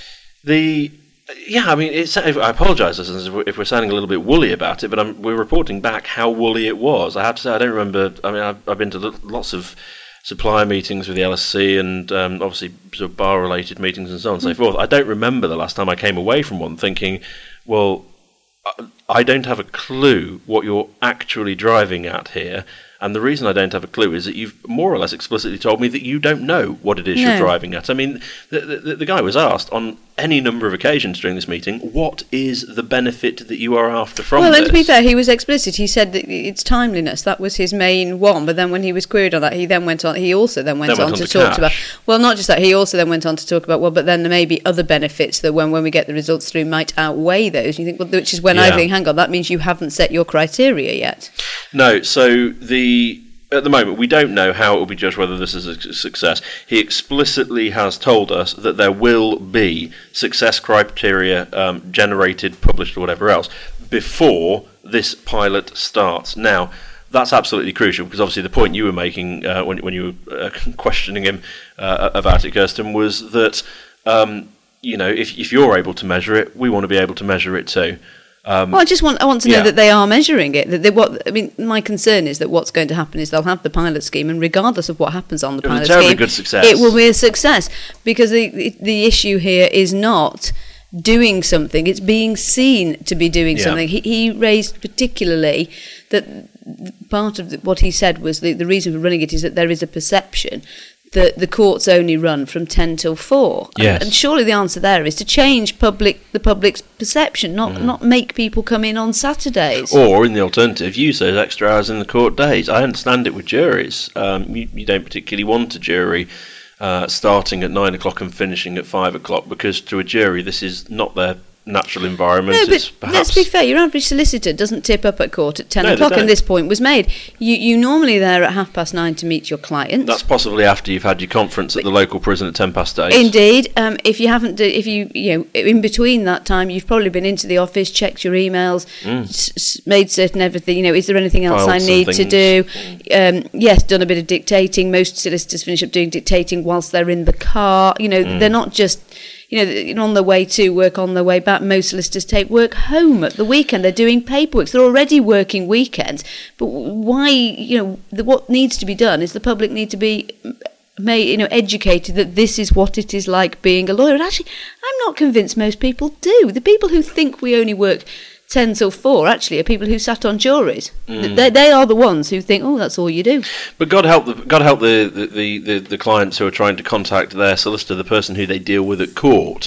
the yeah, I mean, it's, I apologise if we're- if we're sounding a little bit woolly about it, but I'm, we're reporting back how woolly it was. I have to say, I don't remember. I mean, I've, I've been to lo- lots of supplier meetings with the L S C and um, obviously sort of bar-related meetings and so on and so forth. I don't remember the last time I came away from one thinking, well, I- I don't have a clue what you're actually driving at here. And the reason I don't have a clue is that you've more or less explicitly told me that you don't know what it is No. you're driving at. I mean, the, the, the guy was asked on any number of occasions during this meeting, what is the benefit that you are after from Well, this? and to be fair, he was explicit. He said that it's timeliness. That was his main one. But then when he was queried on that, he then went on. He also then went, Then went on, on to, to talk cash. about. Well, not just that. He also then went on to talk about. Well, but then there may be other benefits that when when we get the results through might outweigh those. You think, well, which is when I Yeah. think, hang on, that means you haven't set your criteria yet. No, so the at the moment we don't know how it will be judged whether this is a su- success. He explicitly has told us that there will be success criteria um, generated, published, or whatever else before this pilot starts. Now, that's absolutely crucial because obviously the point you were making uh, when when you were uh, questioning him uh, about it, Kirsten, was that um, you know if if you're able to measure it, we want to be able to measure it too. Um, Well, I just want I want to know yeah. that they are measuring it. That they what I mean, my concern is that what's going to happen is they'll have the pilot scheme, and regardless of what happens on the It was a pilot terribly scheme, good success. it will be a success because the, the the issue here is not doing something; it's being seen to be doing Yeah. something. He, he raised particularly that part of the, what he said was the, the reason for running it is that there is a perception that the courts only run from ten till four. Yes. And, and surely the answer there is to change public the public's perception, not Mm. not make people come in on Saturdays. Or, in the alternative, use those extra hours in the court days. I understand it with juries. Um, you, you don't particularly want a jury uh, starting at nine o'clock and finishing at five o'clock because to a jury this is not their natural environment. No, It's but perhaps let's be fair. Your average solicitor doesn't tip up at court at ten No, they o'clock, don't. and this point was made. You you normally there at half past nine to meet your client. That's possibly after you've had your conference at the local prison at ten past eight. Indeed, um, if you haven't, do, if you you know, in between that time, you've probably been into the office, checked your emails, Mm. s- s- made certain everything. You know, is there anything else Filed I some need to things. do? Um, yes, done a bit of dictating. Most solicitors finish up doing dictating whilst they're in the car. You know, Mm. they're not just. You know, th- on their way to work, on their way back. Most solicitors take work home at the weekend. They're doing paperwork. They're already working weekends. But w- why? You know, the, what needs to be done is the public need to be made, you know, educated that this is what it is like being a lawyer. And actually, I'm not convinced most people do. The people who think we only work ten till four actually are people who sat on juries. Mm. They, they are the ones who think, oh, that's all you do. But God help the God help the, the, the, the, the clients who are trying to contact their solicitor, the person who they deal with at court.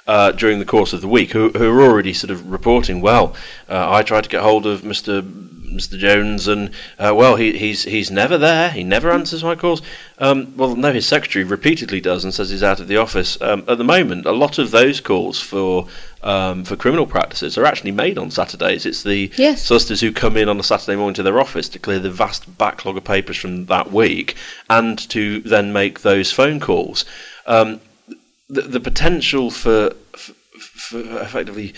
uh, during the course of the week who, who are already sort of reporting, well, uh, I tried to get hold of Mister Mister Jones, and uh, well, he, he's he's never there. He never answers my calls. Um, well, no, his secretary repeatedly does and says he's out of the office. Um, at the moment, a lot of those calls for um, for criminal practices are actually made on Saturdays. It's the yes. solicitors who come in on a Saturday morning to their office to clear the vast backlog of papers from that week and to then make those phone calls. Um, the, the potential for, for, for effectively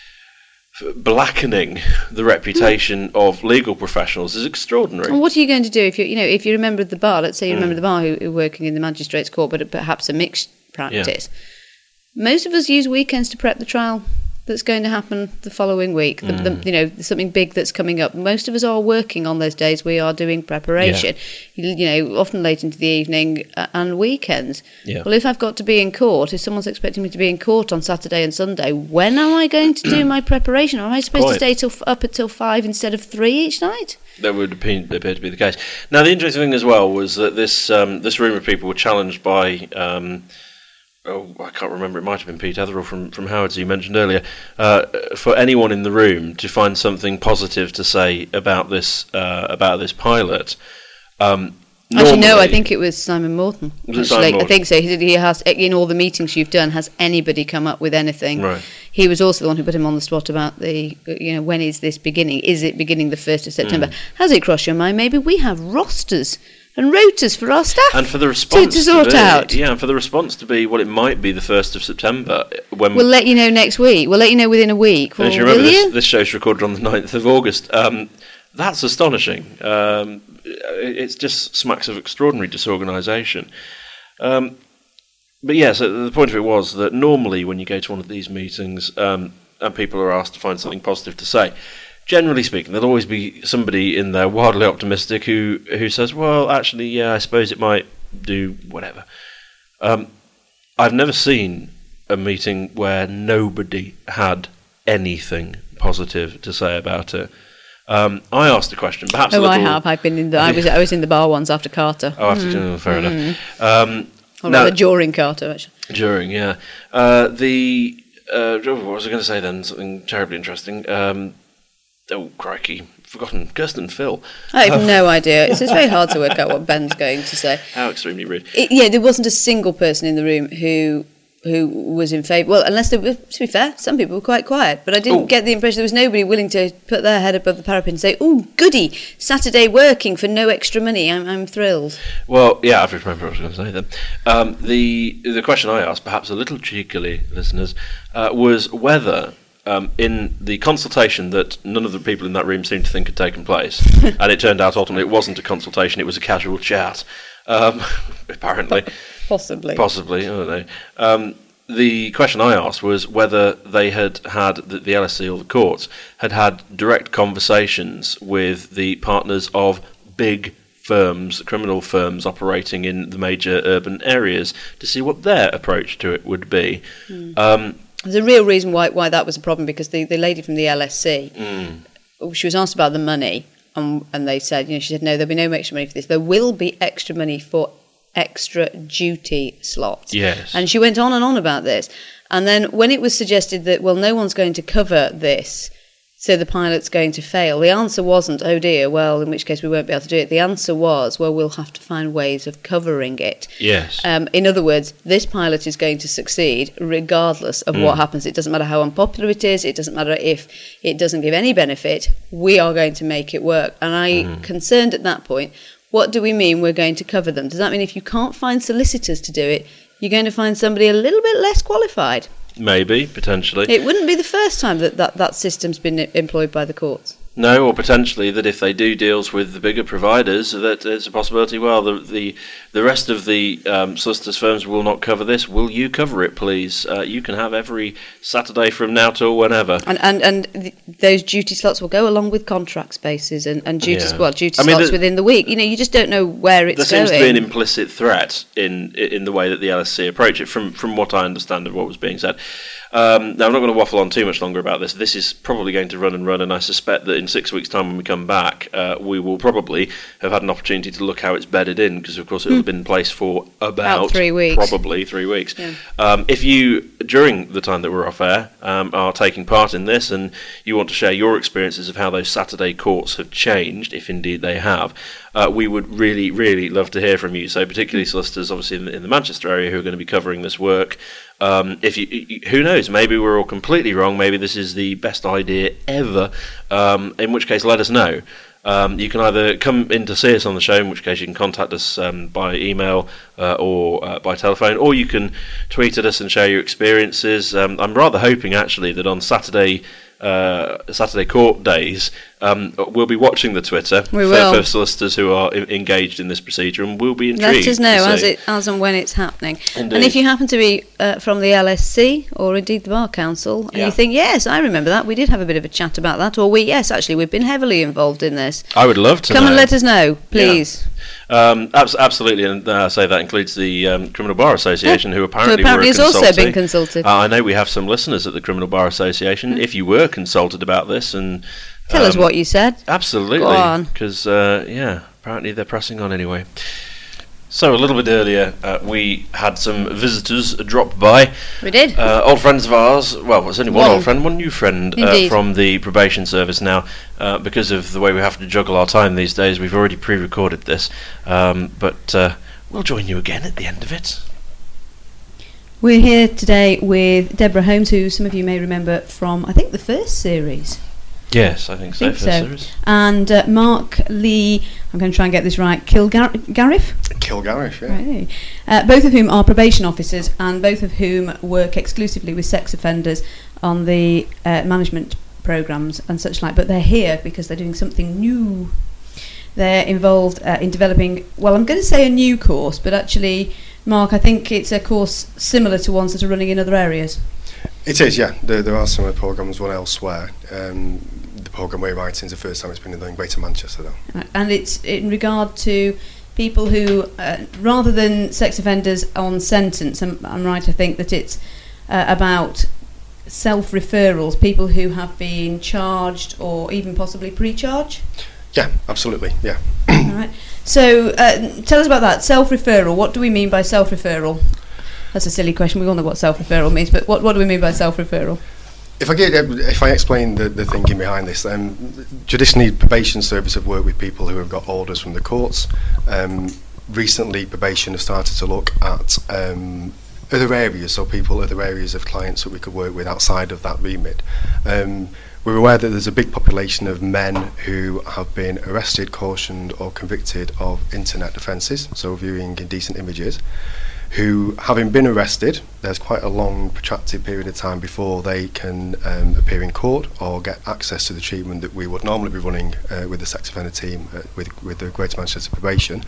blackening the reputation mm. of legal professionals is extraordinary. And what are you going to do if you, you know, if you're a member of the bar? Let's say you're a mm. member of the bar who, who are working in the magistrates' court, but perhaps a mixed practice. Yeah. Most of us use weekends to prep the trial that's going to happen the following week. The, mm. the, you know, something big that's coming up. Most of us are working on those days. We are doing preparation. Yeah. You, you know, often late into the evening uh, and weekends. Yeah. Well, if I've got to be in court, if someone's expecting me to be in court on Saturday and Sunday, when am I going to do my preparation? Or am I supposed Quite. to stay till up until five instead of three each night? That would appear, appear to be the case. Now, the interesting thing as well was that this um, this room of people were challenged by. Um, Oh, I can't remember. It might have been Pete Etherell from, from Howard's you mentioned earlier. Uh, for anyone in the room to find something positive to say about this uh, about this pilot. Um, Actually, no. I think it was Simon Morton. Was it Actually, Simon Morton? I think so. He, he has in all the meetings you've done. Has anybody come up with anything? Right. He was also the one who put him on the spot about the. You know, when is this beginning? Is it beginning the first of September? Mm. Has it crossed your mind? Maybe we have rosters and rotas for our staff, and for the response to, to sort to be, out. Yeah, and for the response to be, well, it might be the first of September. When we'll let you know next week. We'll let you know within a week. Well, as you remember, will this, you? this show's recorded on the ninth of August. Um, that's astonishing. Um, it it's just smacks of extraordinary disorganisation. Um, but yes, yeah, so the point of it was that normally when you go to one of these meetings um, and people are asked to find something positive to say, generally speaking, there'll always be somebody in there wildly optimistic who, who says, well, actually, yeah, I suppose it might do whatever. Um, I've never seen a meeting where nobody had anything positive to say about it. Um, I asked a question, perhaps. Oh, a little, I have. I've been in the. I was. I was in the bar once after Carter. Oh, after mm. fair mm. enough. Um, or rather, during Carter, actually. During, yeah. Uh, the uh, what was I going to say then? Something terribly interesting. Um, Oh, crikey. Forgotten. Kirsten Phil. I have no idea. It's, it's very hard to work out what Ben's going to say. How extremely rude. It, yeah, there wasn't a single person in the room who who was in favour. Well, unless, they were, to be fair, some people were quite quiet. But I didn't Ooh. get the impression there was nobody willing to put their head above the parapet and say, oh, goody, Saturday working for no extra money. I'm, I'm thrilled. Well, yeah, I have to remember what I was going to say then. Um, the, the question I asked, perhaps a little cheekily, listeners, uh, was whether... Um, in the consultation that none of the people in that room seemed to think had taken place, and it turned out ultimately it wasn't a consultation, it was a casual chat, um, apparently. Possibly. Possibly, I don't know. Um, the question I asked was whether they had had, the, the L S C or the courts, had had direct conversations with the partners of big firms, criminal firms operating in the major urban areas, to see what their approach to it would be. Mm. Um, There's a real reason why why that was a problem, because the, the lady from the L S C, mm. she was asked about the money, um, and they said, you know, she said, no, there'll be no extra money for this. There will be extra money for extra duty slots. Yes. And she went on and on about this. And then when it was suggested that, well, no one's going to cover this, so the pilot's going to fail, the answer wasn't, oh dear, well, in which case we won't be able to do it. The answer was, well, we'll have to find ways of covering it. Yes. Um, in other words, this pilot is going to succeed regardless of mm. what happens. It doesn't matter how unpopular it is. It doesn't matter if it doesn't give any benefit. We are going to make it work. And I'm mm. concerned at that point, what do we mean we're going to cover them? Does that mean if you can't find solicitors to do it, you're going to find somebody a little bit less qualified? Maybe, potentially. It wouldn't be the first time that that, that system's been employed by the courts. No, or potentially that if they do deals with the bigger providers, that it's a possibility, well, the the, the rest of the um, solicitors' firms will not cover this. Will you cover it, please? Uh, you can have every Saturday from now till whenever. And and, and th- those duty slots will go along with contract spaces and, and duty, yeah. well, duty I mean, slots the, within the week. You know, you just don't know where it's there going. There seems to be an implicit threat in in the way that the L S C approach it, from, from what I understand of what was being said. Um, now, I'm not going to waffle on too much longer about this. This is probably going to run and run, and I suspect that in six weeks' time when we come back, uh, we will probably have had an opportunity to look how it's bedded in, because, of course, it will have been in place for about, about three weeks. Probably three weeks. Yeah. Um, if you, during the time that we're off air, um, are taking part in this and you want to share your experiences of how those Saturday courts have changed, if indeed they have, uh, we would really, really love to hear from you. So particularly solicitors, obviously, in the, in the Manchester area who are going to be covering this work. Um, if you, you, who knows, maybe we're all completely wrong, maybe this is the best idea ever, um, in which case let us know. Um, you can either come in to see us on the show, in which case you can contact us um, by email uh, or uh, by telephone, or you can tweet at us and share your experiences. Um, I'm rather hoping, actually, that on Saturday uh, Saturday court days, um, we'll be watching the Twitter we for, will. for solicitors who are I- engaged in this procedure, and we'll be intrigued. Let us know to as see. it as and when it's happening. Indeed. And if you happen to be uh, from the L S C or indeed the Bar Council, and Yeah. you think, yes, I remember that, we did have a bit of a chat about that, or we, yes, actually, we've been heavily involved in this. I would love to Come know. and let us know, please. Um, abs- absolutely, and uh, I say that includes the um, Criminal Bar Association, who apparently, Who apparently were has also consulting. been consulted. Uh, I know we have some listeners at the Criminal Bar Association. If you were consulted about this, and Tell us um, what you said. absolutely, Go on. because uh, yeah, apparently they're pressing on anyway. So a little bit earlier, uh, we had some visitors drop by. We did. Uh, old friends of ours, well, it's only one, One. old friend, one new friend uh, Indeed. from the probation service now. Uh, because of the way we have to juggle our time these days, we've already pre-recorded this, um, but uh, we'll join you again at the end of it. We're here today with Deborah Holmes, who some of you may remember from, I think, the first series. Yes, I think so. think first so. series. And uh, Mark Lee, I'm going to try and get this right, Kilgariff? Kilgariff, yeah. Right. Uh, both of whom are probation officers, and both of whom work exclusively with sex offenders on the uh, management programmes and such like. But they're here because they're doing something new. They're involved uh, in developing, well, I'm going to say a new course, but actually, Mark, I think it's a course similar to ones that are running in other areas. It is, yeah. There, there are similar programmes run elsewhere. Um, the programme we're writing is the first time it's been done in Greater Manchester, though. Right. And it's in regard to people who, uh, rather than sex offenders on sentence, I'm, I'm right, I think that it's uh, about self-referrals, people who have been charged or even possibly pre-charged. Yeah, absolutely, yeah. All right. So uh, tell us about that, self-referral. What do we mean by self-referral? That's a silly question. We all know what self-referral means, but what, what do we mean by self-referral? If I get, if I explain the, the thinking behind this, um, traditionally probation service have worked with people who have got orders from the courts. Um, recently, probation has started to look at um, other areas, so people, other areas of clients that we could work with outside of that remit. Um, we're aware that there's a big population of men who have been arrested, cautioned, or convicted of internet offences, so viewing indecent images, who, having been arrested, there's quite a long protracted period of time before they can um, appear in court or get access to the treatment that we would normally be running uh, with the sex offender team uh, with, with the Greater Manchester Probation.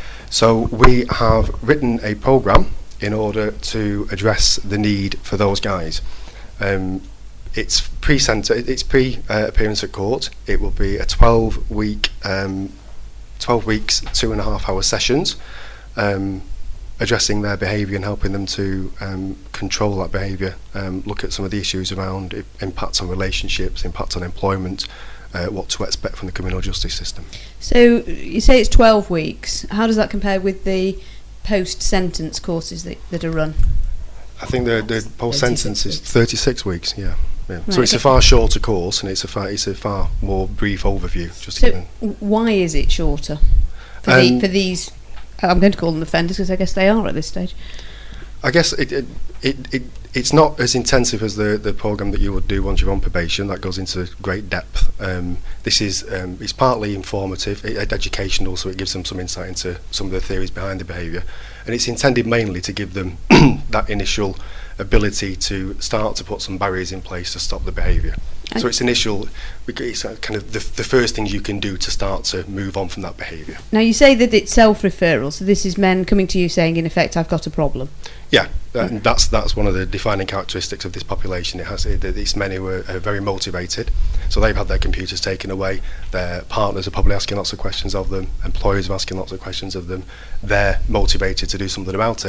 So we have written a programme in order to address the need for those guys. Um, it's pre-center, it's pre-appearance uh, at court. It will be a twelve week, um, twelve weeks, two and a half hour sessions. Um, addressing their behaviour and helping them to um, control that behaviour, um, look at some of the issues around it, impacts on relationships, impacts on employment, uh, what to expect from the criminal justice system. So you say it's twelve weeks. How does that compare with the post-sentence courses that, that are run? I think the, the post-sentence is thirty-six weeks, yeah. yeah. Right, So it's okay. a far shorter course, and it's a far, it's a far more brief overview. Just to So give them. why is it shorter for, Um, the, for these, I'm going to call them offenders because I guess they are at this stage. I guess it, it, it, it it's not as intensive as the, the programme that you would do once you're on probation. That goes into great depth. Um, this is um, it's partly informative, it, educational, so it gives them some insight into some of the theories behind the behaviour, and it's intended mainly to give them that initial ability to start to put some barriers in place to stop the behaviour. And So it's initial, it's kind of the, the first things you can do to start to move on from that behaviour. Now you say that it's self-referral, so this is men coming to you saying, in effect, I've got a problem. Yeah, and that's that's one of the defining characteristics of this population. It has it, it's men who are, are very motivated, so they've had their computers taken away. Their partners are probably asking lots of questions of them. Employers are asking lots of questions of them. They're motivated to do something about it,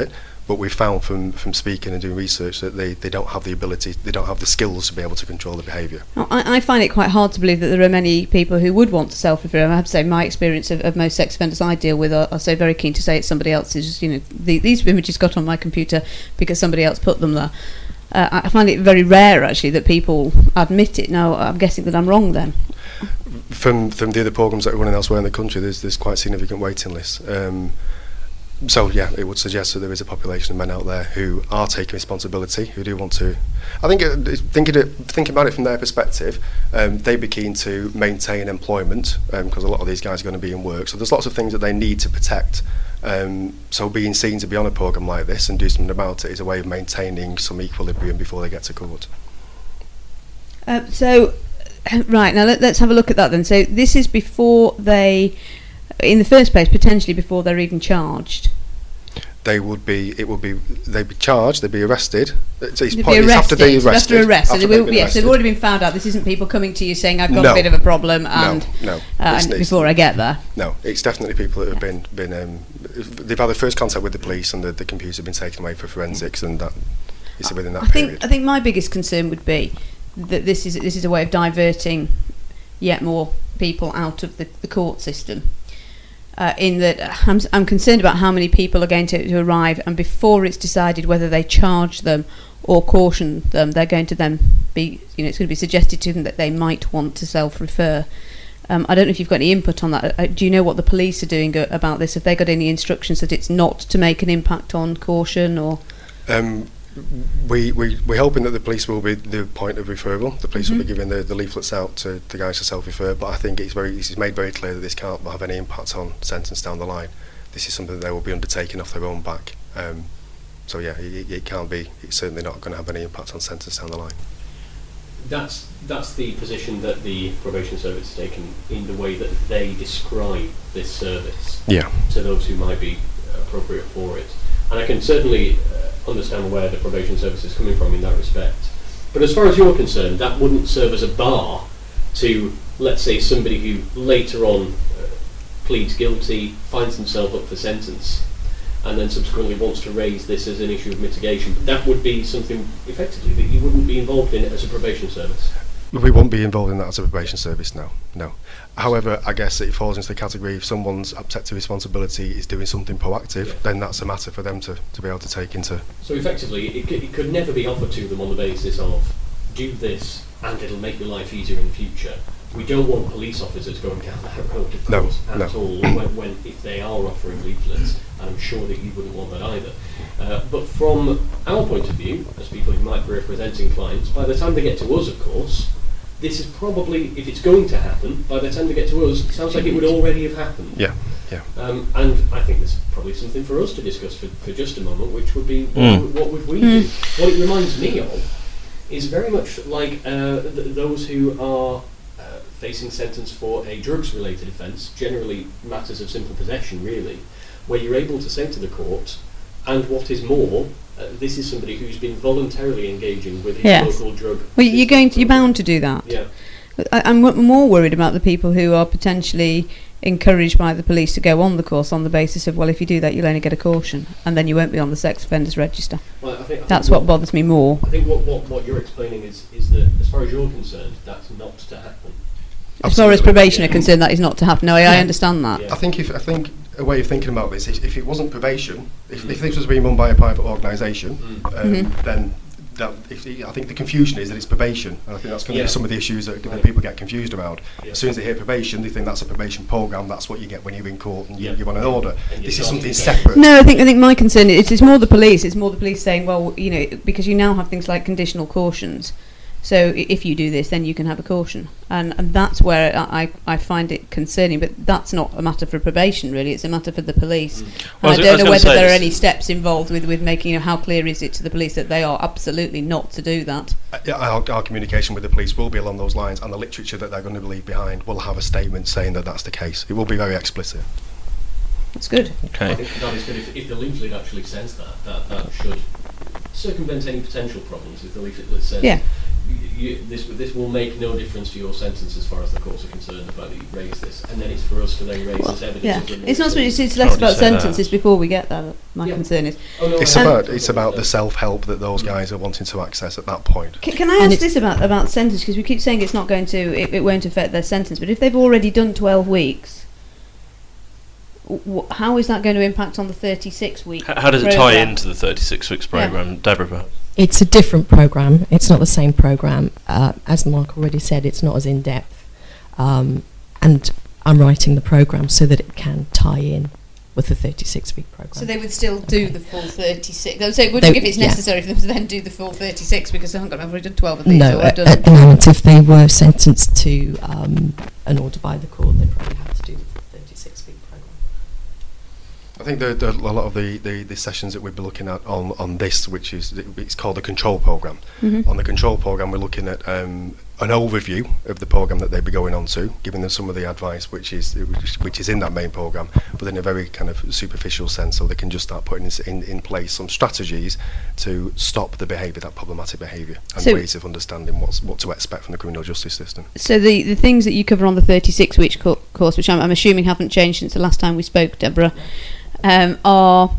but we've found from, from speaking and doing research that they, they don't have the ability, they don't have the skills to be able to control the behaviour. I, I find it quite hard to believe that there are many people who would want to self-refer. I have to say, my experience of, of most sex offenders I deal with are, are so very keen to say it's somebody else's. You know, the, these images got on my computer because somebody else put them there. Uh, I find it very rare, actually, that people admit it. Now, I'm guessing that I'm wrong then. From from the other programmes that are running elsewhere in the country, there's there's quite significant waiting lists. Um, so yeah, it would suggest that there is a population of men out there who are taking responsibility, who do want to. I think uh, thinking it, thinking about it from their perspective, um, they'd be keen to maintain employment because um, a lot of these guys are going to be in work. So there's lots of things that they need to protect. Um, so being seen to be on a programme like this and do something about it is a way of maintaining some equilibrium before they get to court. Uh, so. Right, now let, let's have a look at that then. So this is before they, in the first place, potentially before they're even charged. They would be, it would be, they'd be charged, they'd be arrested. It's, it's They'd part, be it's after arrested. they're arrested. After arrest. After So they've they, been yes, arrested. they've already been found out. This isn't people coming to you saying, I've got No. a bit of a problem and No, no. uh, It's- and it's- before I get there. No, it's definitely people that have been, been um, they've had their first contact with the police and the, the computers have been taken away for forensics and that is within that I think period. I think my biggest concern would be that this is this is a way of diverting yet more people out of the, the court system. Uh, in that I'm, I'm concerned about how many people are going to, to arrive, and before it's decided whether they charge them or caution them, they're going to then be, you know, it's going to be suggested to them that they might want to self-refer. Um, I don't know if you've got any input on that. Uh, do you know what the police are doing uh, about this? Have they got any instructions that it's not to make an impact on caution or? Um, we, we, we're hoping that the police will be the point of referral. The police Mm-hmm. will be giving the, the leaflets out to the guys to self-refer, but I think it's very it's made very clear that this can't have any impact on sentence down the line. This is something that they will be undertaking off their own back. Um, so yeah, it, it can't be, it's certainly not going to have any impact on sentence down the line. That's that's the position that the probation service has taken in the way that they describe this service Yeah. to those who might be appropriate for it. And I can certainly uh, understand where the probation service is coming from in that respect. But as far as you're concerned, that wouldn't serve as a bar to, let's say, somebody who later on uh, pleads guilty, finds himself up for sentence, and then subsequently wants to raise this as an issue of mitigation. But that would be something, effectively, that you wouldn't be involved in as a probation service. We won't be involved in that as a probation service, no, no. However, I guess it falls into the category if someone's accepted responsibility is doing something proactive, Yeah. then that's a matter for them to, to be able to take into. So effectively, it, c- it could never be offered to them on the basis of, do this and it'll make your life easier in the future. We don't want police officers going down that road, of No, course, at no. all, when, when if they are offering leaflets, and I'm sure that you wouldn't want that either. Uh, but from our point of view, as people who might be representing clients, by the time they get to us, of course, this is probably, if it's going to happen, by the time they get to us, it sounds like it would already have happened. Yeah, yeah. Um, and I think there's probably something for us to discuss for, for just a moment, which would be, what, Mm. would- what would we do? What it reminds me of is very much like uh, th- those who are uh, facing sentence for a drugs-related offence, generally matters of simple possession, really, where you're able to say to the court, and what is more, uh, this is somebody who's been voluntarily engaging with his Yes. local drug. Well, you're system going to, you're program. bound to do that. Yeah. I, I'm w- more worried about the people who are potentially encouraged by the police to go on the course on the basis of, well, if you do that, you'll only get a caution, and then you won't be on the sex offenders register. Well, I think, I That's think what bothers me more. I think what, what, what you're explaining is, is that, as far as you're concerned, that's not to happen. As far as Absolutely. probation are Yeah. concerned, that is not to happen. No, I, I Yeah. understand that. Yeah. I think if I think a way of thinking about this is if it wasn't probation, if, if this was being run by a private organisation, Mm. um, Mhm. then that if the, I think the confusion is that it's probation, and I think that's going to Yeah. be some of the issues that, that Right. people get confused around. Yeah. As soon as they hear probation, they think that's a probation programme. That's what you get when you're in court and you, Yeah. you want an order. And This you're is not something in separate. No, I think I think my concern is it's more the police. It's more the police saying, well, you know, because you now have things like conditional cautions. So i- if you do this, then you can have a caution, and and that's where I I I find it concerning. But that's not a matter for probation, really. It's a matter for the police. Mm. And Well, I was- I I don't was know gonna whether say there are this- any steps involved with with making, you know, how clear is it to the police that they are absolutely not to do that. Uh, yeah, Our, our communication with the police will be along those lines, and the literature that they're going to leave behind will have a statement saying that that's the case. It will be very explicit. That's good. I Okay. think that is good. If, if the leaflet actually says that, that, that should circumvent any potential problems. If the leaflet says, Yeah. y- you, this this will make no difference to your sentence as far as the courts are concerned, the fact that you raise this, and then it's for us to then raise Well, this evidence. yeah, of the it's not so much. it's It's, it's less Already about said that. sentences before we get there. My Yeah. concern is. oh, no, It's I- about I- it's about the self-help that those guys are wanting to access at that point. Can, can I And ask it's- this about about sentence? Because we keep saying it's not going to, it, it won't affect their sentence. But if they've already done twelve weeks, w- how is that going to impact on the thirty-six week? H- How does it tie programme? into the thirty-six weeks programme, Deborah? perhaps? It's a different program. It's not the same program. Uh, as Mark already said, it's not as in depth. Um, and I'm writing the program so that it can tie in with the thirty-six week program. So they would still do Okay. the full thirty-six. So it wouldn't, They- if it's yeah. necessary for them to then do the full thirty-six because they haven't got, I've already done twelve of these. no, so I've at, done at the moment, if they were sentenced to um, an order by the court, they probably have to do the full thirty-six week program. I think the, the, a lot of the, the, the sessions that we'll be looking at on, on this, which is it's called the control program. Mhm. On the control program, we're looking at um, an overview of the program that they'd be going on to, giving them some of the advice which is which, which is in that main program, but in a very kind of superficial sense, so they can just start putting in, in, in place some strategies to stop the behaviour, that problematic behaviour, and So- ways of understanding what's what to expect from the criminal justice system. So the, the things that you cover on the thirty-six week co- course, which I'm, I'm assuming haven't changed since the last time we spoke, Deborah, um, are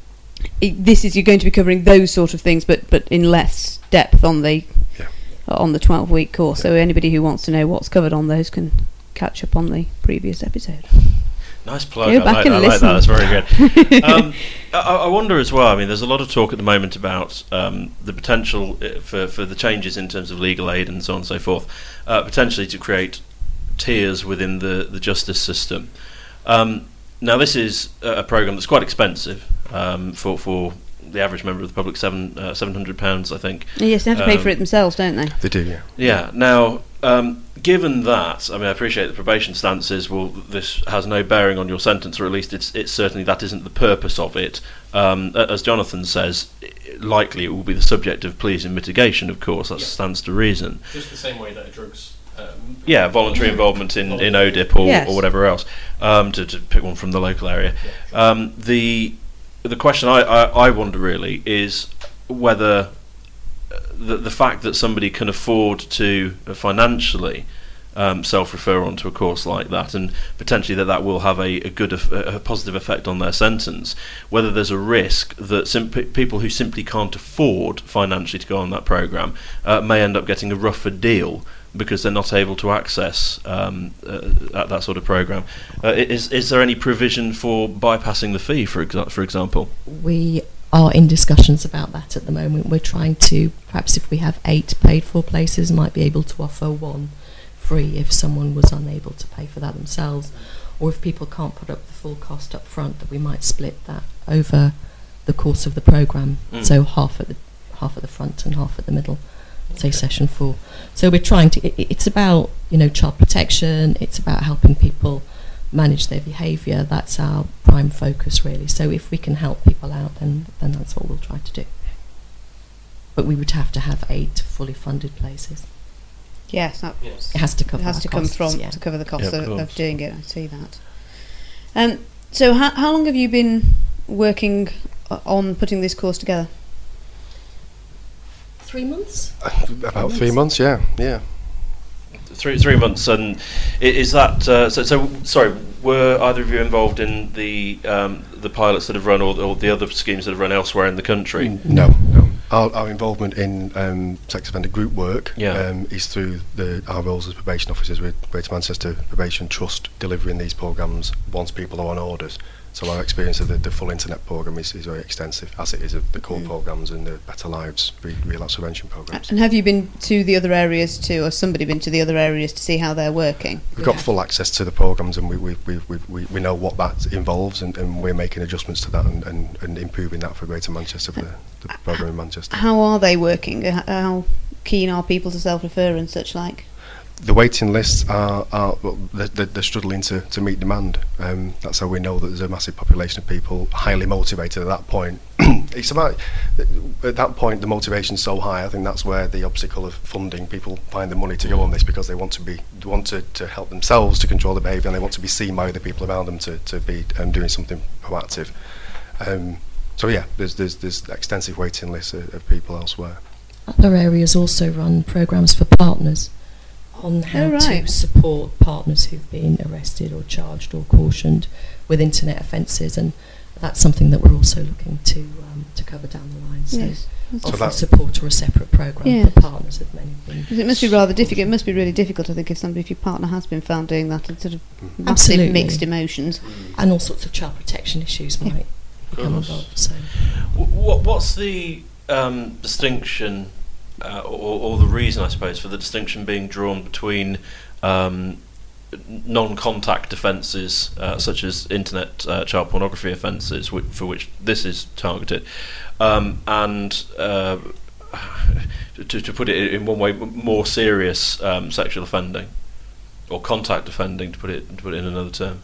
I this is you're going to be covering those sort of things, but but in less depth on the Yeah. on the twelve week course. So anybody who wants to know what's covered on those can catch up on the previous episode. Nice plug. Go I back like, and I like that. That's listen. very good. um, I, I wonder as well. I mean, there's a lot of talk at the moment about um, the potential uh, for for the changes in terms of legal aid and so on and so forth, uh, potentially to create tiers within the the justice system. Um, now, this is a, a program that's quite expensive um, for for the average member of the public. Seven uh, seven hundred pounds, I think. Yes, they have to pay for Um, it themselves, don't they? They do, yeah. Yeah. Now, um, given that, I mean, I appreciate the probation stance is, well, this has no bearing on your sentence, or at least it's it's certainly that isn't the purpose of it. Um, a- as Jonathan says, i- likely it will be the subject of pleas in mitigation. Of course, that Yeah. stands to reason. Just the same way that a drugs. Um, Yeah, voluntary involvement in, in O D I P or, Yes. or whatever else. Um, to, to pick one from the local area. Yeah, sure. Um, the the question I, I, I wonder really is whether uh, the the fact that somebody can afford to uh, financially um, self-refer onto a course like that, and potentially that that will have a, a good eff- a positive effect on their sentence, whether there's a risk that simp- people who simply can't afford financially to go on that program uh, may end up getting a rougher deal because they're not able to access um, uh, that, that sort of program. Uh, i- is is there any provision for bypassing the fee, for exa- for example? We are in discussions about that at the moment. We're trying to, perhaps if we have eight paid for places, might be able to offer one free if someone was unable to pay for that themselves, or if people can't put up the full cost up front, that we might split that over the course of the programme. Mm. So half at the half at the front and half at the middle, say session four. So we're trying to, it, it's about, you know, child protection, it's about helping people manage their behaviour. That's our prime focus really. So if we can help people out, then then that's what we'll try to do. But we would have to have eight fully funded places. Yes, that Yes. It has to cover it has our to come costs, from yeah. to cover the cost Yeah, of of, of course. doing it. I see that. Um, so how how long have you been working o- on putting this course together? Three months? About three months, yeah, yeah. Three three months, and i- is that uh, so? So sorry, were either of you involved in the um, the pilots that have run, or, or the other schemes that have run elsewhere in the country? No, no. Our, our involvement in um, sex offender group work Yeah. um, is through the, our roles as probation officers with Greater Manchester Probation Trust, delivering these programmes once people are on orders. So our experience of the, the full internet programme is, is very extensive, as it is of the core Mm. programmes and the Better Lives re- relapse prevention programmes. And have you been to the other areas too, or somebody been to the other areas to see how they're working? We've got full access to the programmes, and we, we, we, we, we, we know what that involves, and, and we're making adjustments to that and, and, and improving that for Greater Manchester, for the, the programme in Manchester. How are they working? Uh, How keen are people to self-refer and such like? The waiting lists are, are well, they're, they're they're struggling to, to meet demand. Um, that's how we know that there's a massive population of people highly motivated at that point. It's about, at that point, the motivation's so high. I think that's where the obstacle of funding, people find the money to go on this because they want to be want to, to help themselves to control the behaviour, and they want to be seen by other people around them to, to be um, doing something proactive. Um, so yeah, there's there's there's extensive waiting lists of, of people elsewhere. other areas also run programs for partners on how Oh, right. to support partners who've been arrested or charged or cautioned with internet offences, and that's something that we're also looking to um, to cover down the line. So Yes. So offer that- support or a separate programme Yeah. for partners of many been. Because it must be rather difficult. It must be really difficult, I think, if somebody, if your partner has been found doing that, and sort of massive Absolutely. mixed emotions. And all sorts of child protection issues Yeah. might become course. involved. So What, what's the um, distinction, uh, or, or the reason, I suppose, for the distinction being drawn between um, non-contact offences, uh, such as internet uh, child pornography offences, whi- for which this is targeted, um, and uh, to, to put it in one way, m- more serious um, sexual offending, or contact offending, to put it to put it in another term?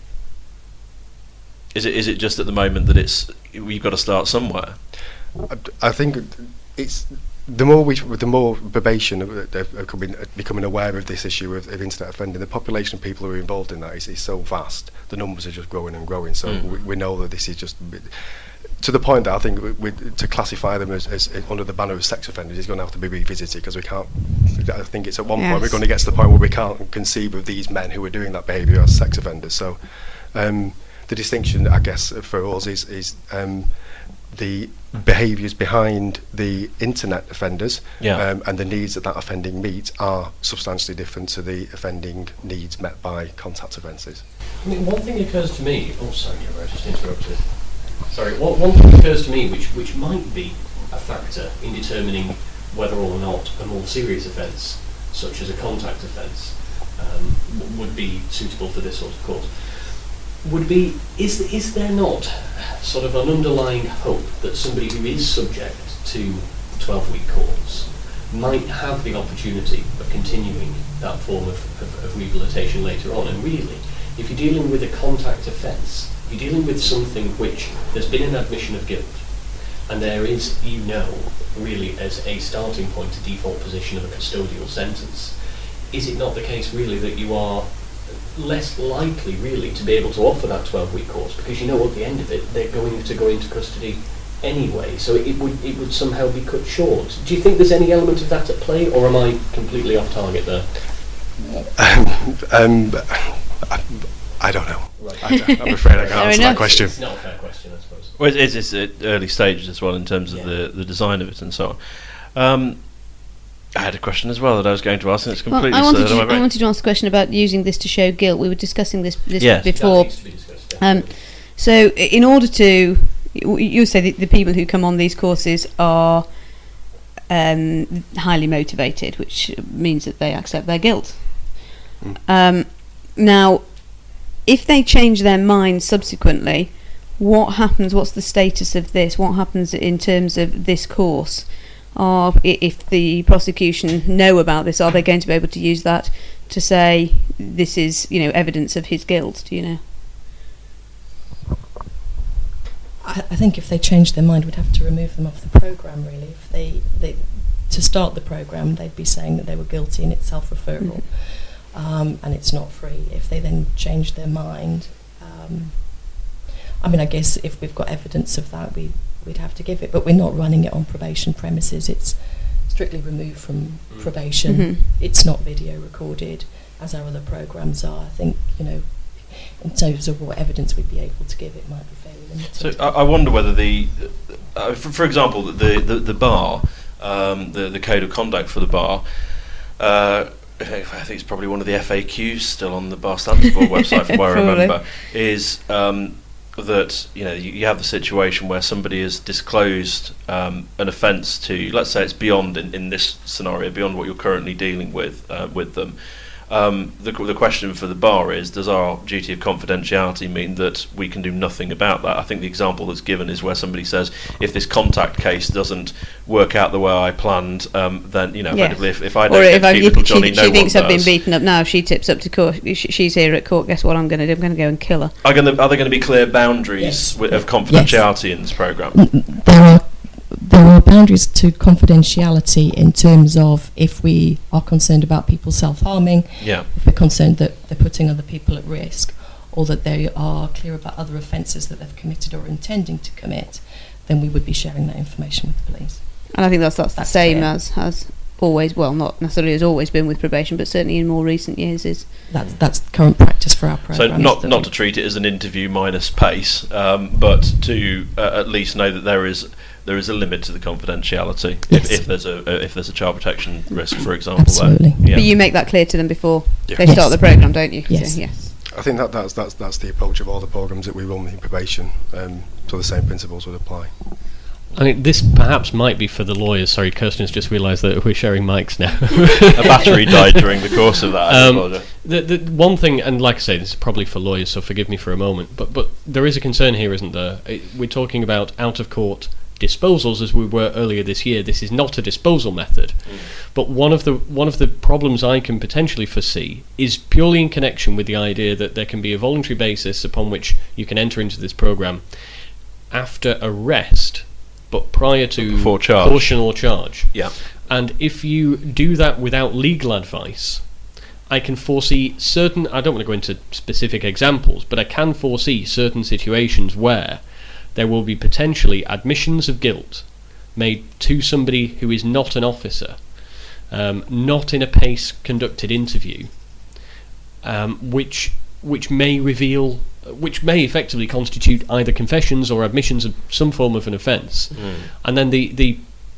Is it is it just at the moment that it's we've got to start somewhere? I, I think it's the more we, the more probation are, are coming, becoming aware of this issue of, of internet offending. The population of people who are involved in that is, is so vast. The numbers are just growing and growing. So Mm. we, we know that this is just to the point that I think we, we, to classify them as, as under the banner of sex offenders is going to have to be revisited, because we can't. I think it's at one point Yes. we're going to get to the point where we can't conceive of these men who are doing that behaviour as sex offenders. So um, the distinction, I guess, for us is is. Um, the behaviours behind the internet offenders Yeah. um, and the needs that that offending meets are substantially different to the offending needs met by contact offences. I mean, one thing occurs to me. Oh, sorry, I just interrupted. Sorry, one, one thing occurs to me which which might be a factor in determining whether or not a more serious offence, such as a contact offence, um, w- would be suitable for this sort of court. Would be is is there not sort of an underlying hope that somebody who is subject to twelve-week courts might have the opportunity of continuing that form of, of, of rehabilitation later on? And really, if you're dealing with a contact offence, you're dealing with something which there's been an admission of guilt, and there is, you know, really as a starting point, a default position of a custodial sentence. Is it not the case really that you are less likely really to be able to offer that twelve-week course, because you know at the end of it they're going to go into custody anyway, so it would it would somehow be cut short? Do you think there's any element of that at play, or am I completely off target there? um, I, I don't know. Right. I, I'm afraid I can't Fair answer enough. that question. It's not a fair question, I suppose. Well, it's, it's at early stages as well in terms of Yeah. the, the design of it and so on. Um, I had a question as well that I was going to ask, and it's Well, completely I wanted, slid to, on my I brain. wanted to ask a question about using this to show guilt. We were discussing this, this Yes. before. That needs to be discussed, Um, definitely. So, i- in order to, you you say that the people who come on these courses are um, highly motivated, which means that they accept their guilt. Mm. Um, now, if they change their mind subsequently, what happens? What's the status of this? What happens in terms of this course? Are, i- if the prosecution know about this, are they going to be able to use that to say this is, you know, evidence of his guilt? Do you know? I, I think if they change their mind, we'd have to remove them off the programme, really. If they, they to start the programme, they'd be saying that they were guilty and it's self-referral, um, and it's not free. If they then change their mind, um, I mean, I guess if we've got evidence of that, we, we'd have to give it, but we're not running it on probation premises. It's strictly removed from Mm. probation. Mhm. It's not video recorded, as our other programmes are. I think, you know, in terms of what evidence we'd be able to give, it might be fairly limited. So I, I wonder whether the, uh, for, for example, the the, the bar, um, the the code of conduct for the bar. Uh, I think it's probably one of the F A Qs still on the Bar Standards Board website, from what I Probably. remember, is um, that you know you, you have the situation where somebody has disclosed um, an offence to, let's say it's beyond in, in this scenario, beyond what you're currently dealing with uh, with them. Um, the, the question for the bar is, does our duty of confidentiality mean that we can do nothing about that? I think the example that's given is where somebody says, if this contact case doesn't work out the way I planned, um, then, you know, Yes. effectively, if, if I Or don't if, get I, to keep if little she, Johnny, no she thinks one I've been does. beaten up now, if she tips up to court, sh- she's here at court, guess what I'm going to do? I'm going to go and kill her. Are, gonna, are there going to be clear boundaries Yes. wi- of confidentiality in this programme? There are there are boundaries to confidentiality in terms of if we are concerned about people self-harming, Yeah. if we're concerned that they're putting other people at risk, or that they are clear about other offences that they've committed or intending to commit, then we would be sharing that information with the police. And I think that's that's, That's the same clear. as as always. Well, not necessarily has always been with probation, but certainly in more recent years is. That's that's the current practice for our So programme. not not to treat it as an interview minus pace, um, but to uh, at least know that there is there is a limit to the confidentiality Yes. if, if there's a uh, if there's a child protection risk, for example. Absolutely. There. Yeah. But you make that clear to them before Yeah. they Yes. start the programme, don't you? Yes. So, yes. I think that that's that's that's the approach of all the programs that we run in probation. Um, so the same principles would apply. I mean, this perhaps might be for the lawyers. Sorry, Kirsten has just realised that we're sharing mics now. A battery died during the course of that. I Um, apologise. The, the one thing, and like I say, this is probably for lawyers, so forgive me for a moment, but but there is a concern here, isn't there? It, we're talking about out-of-court disposals as we were earlier this year. This is not a disposal method, Mm. but one of the one of the problems I can potentially foresee is purely in connection with the idea that there can be a voluntary basis upon which you can enter into this program after arrest, but prior to Before charge. caution or charge. Yeah. And if you do that without legal advice, I can foresee certain, I don't want to go into specific examples, but I can foresee certain situations where there will be potentially admissions of guilt made to somebody who is not an officer, um, not in a PACE conducted interview, um, which which may reveal, which may effectively constitute either confessions or admissions of some form of an offence. Mm. And then the, the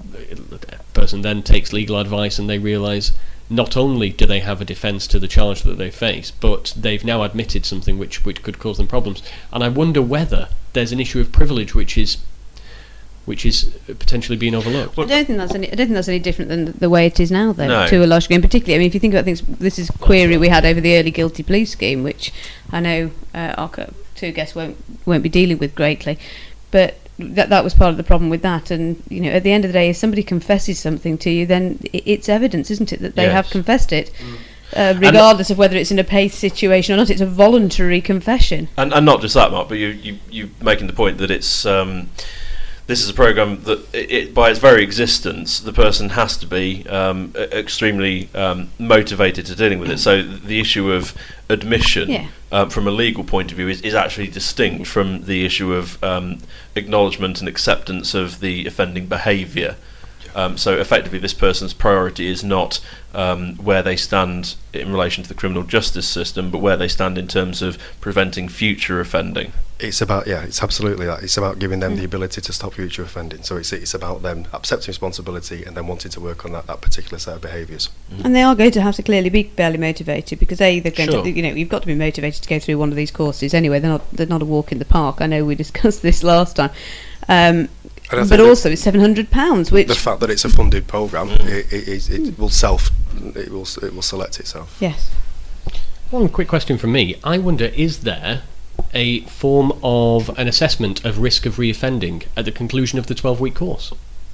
person then takes legal advice and they realise not only do they have a defence to the charge that they face, but they've now admitted something which, which could cause them problems. And I wonder whether there's an issue of privilege which is which is potentially being overlooked. I don't think that's any. I don't think that's any different than the, the way it is now, though. No. To a large degree, and particularly, I mean, if you think about things, this is a query we had over the early guilty plea scheme, which I know uh, our co- two guests won't won't be dealing with greatly, but that that was part of the problem with that. And you know, at the end of the day, if somebody confesses something to you, then i- it's evidence, isn't it, that they have Yes. confessed it, uh, regardless of whether it's in a PACE situation or not. It's a voluntary confession. And, and not just that, Mark, but you you you making the point that it's um, this is a program that it, it, by its very existence, the person has to be um, e- extremely um, motivated to dealing with it. So the issue of admission, Yeah. um, from a legal point of view, is, is actually distinct from the issue of um, acknowledgement and acceptance of the offending behaviour. Um, so effectively, this person's priority is not um, where they stand in relation to the criminal justice system, but where they stand in terms of preventing future offending. It's about yeah, it's absolutely that. It's about giving them the ability to stop future offending. So it's it's about them accepting responsibility and then wanting to work on that, that particular set of behaviours. And they are going to have to clearly be fairly motivated, because a they're going Sure. to, you know, you've got to be motivated to go through one of these courses anyway. They're not they're not a walk in the park. I know we discussed this last time, um, And I think but that also it's seven hundred pounds, which the fact that it's a funded programme, Mm. it, it, it, it will self, it will it will select itself. yes, One quick question from me. I wonder, is there a form of an assessment of risk of reoffending at the conclusion of the twelve-week course?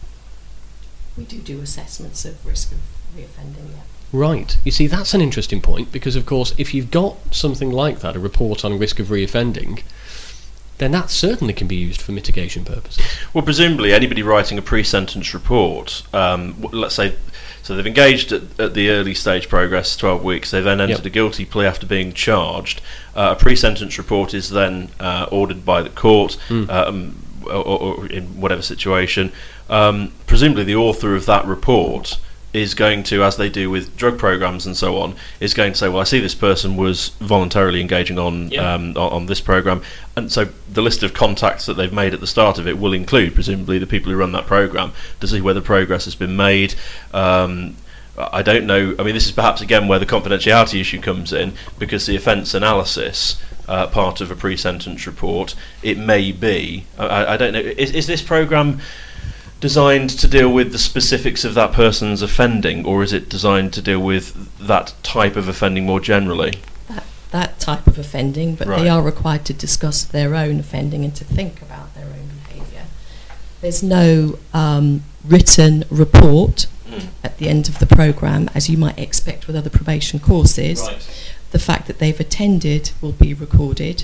We do do assessments of risk of reoffending, yeah. Right. You see, that's an interesting point, because, of course, if you've got something like that, a report on risk of reoffending, then that certainly can be used for mitigation purposes. Well, presumably anybody writing a pre-sentence report, um, w- let's say, so they've engaged at, at the early stage progress, twelve weeks, they then entered Yep. a guilty plea after being charged. Uh, a pre-sentence report is then uh, ordered by the court, Mm. um, or, or in whatever situation. Um, presumably the author of that report is going to, as they do with drug programs and so on, is going to say, well, I see this person was voluntarily engaging on Yeah. um, on, on this program, and so the list of contacts that they've made at the start of it will include, presumably, the people who run that program to see whether progress has been made. Um, I don't know. I mean, this is perhaps again where the confidentiality issue comes in, because the offence analysis uh, part of a pre-sentence report, it may be. I, I don't know. Is, is this program designed to deal with the specifics of that person's offending, or is it designed to deal with that type of offending more generally? That, that type of offending, but Right. they are required to discuss their own offending and to think about their own behaviour. There's no um, written report Mm. at the end of the programme, as you might expect with other probation courses. The fact that they've attended will be recorded,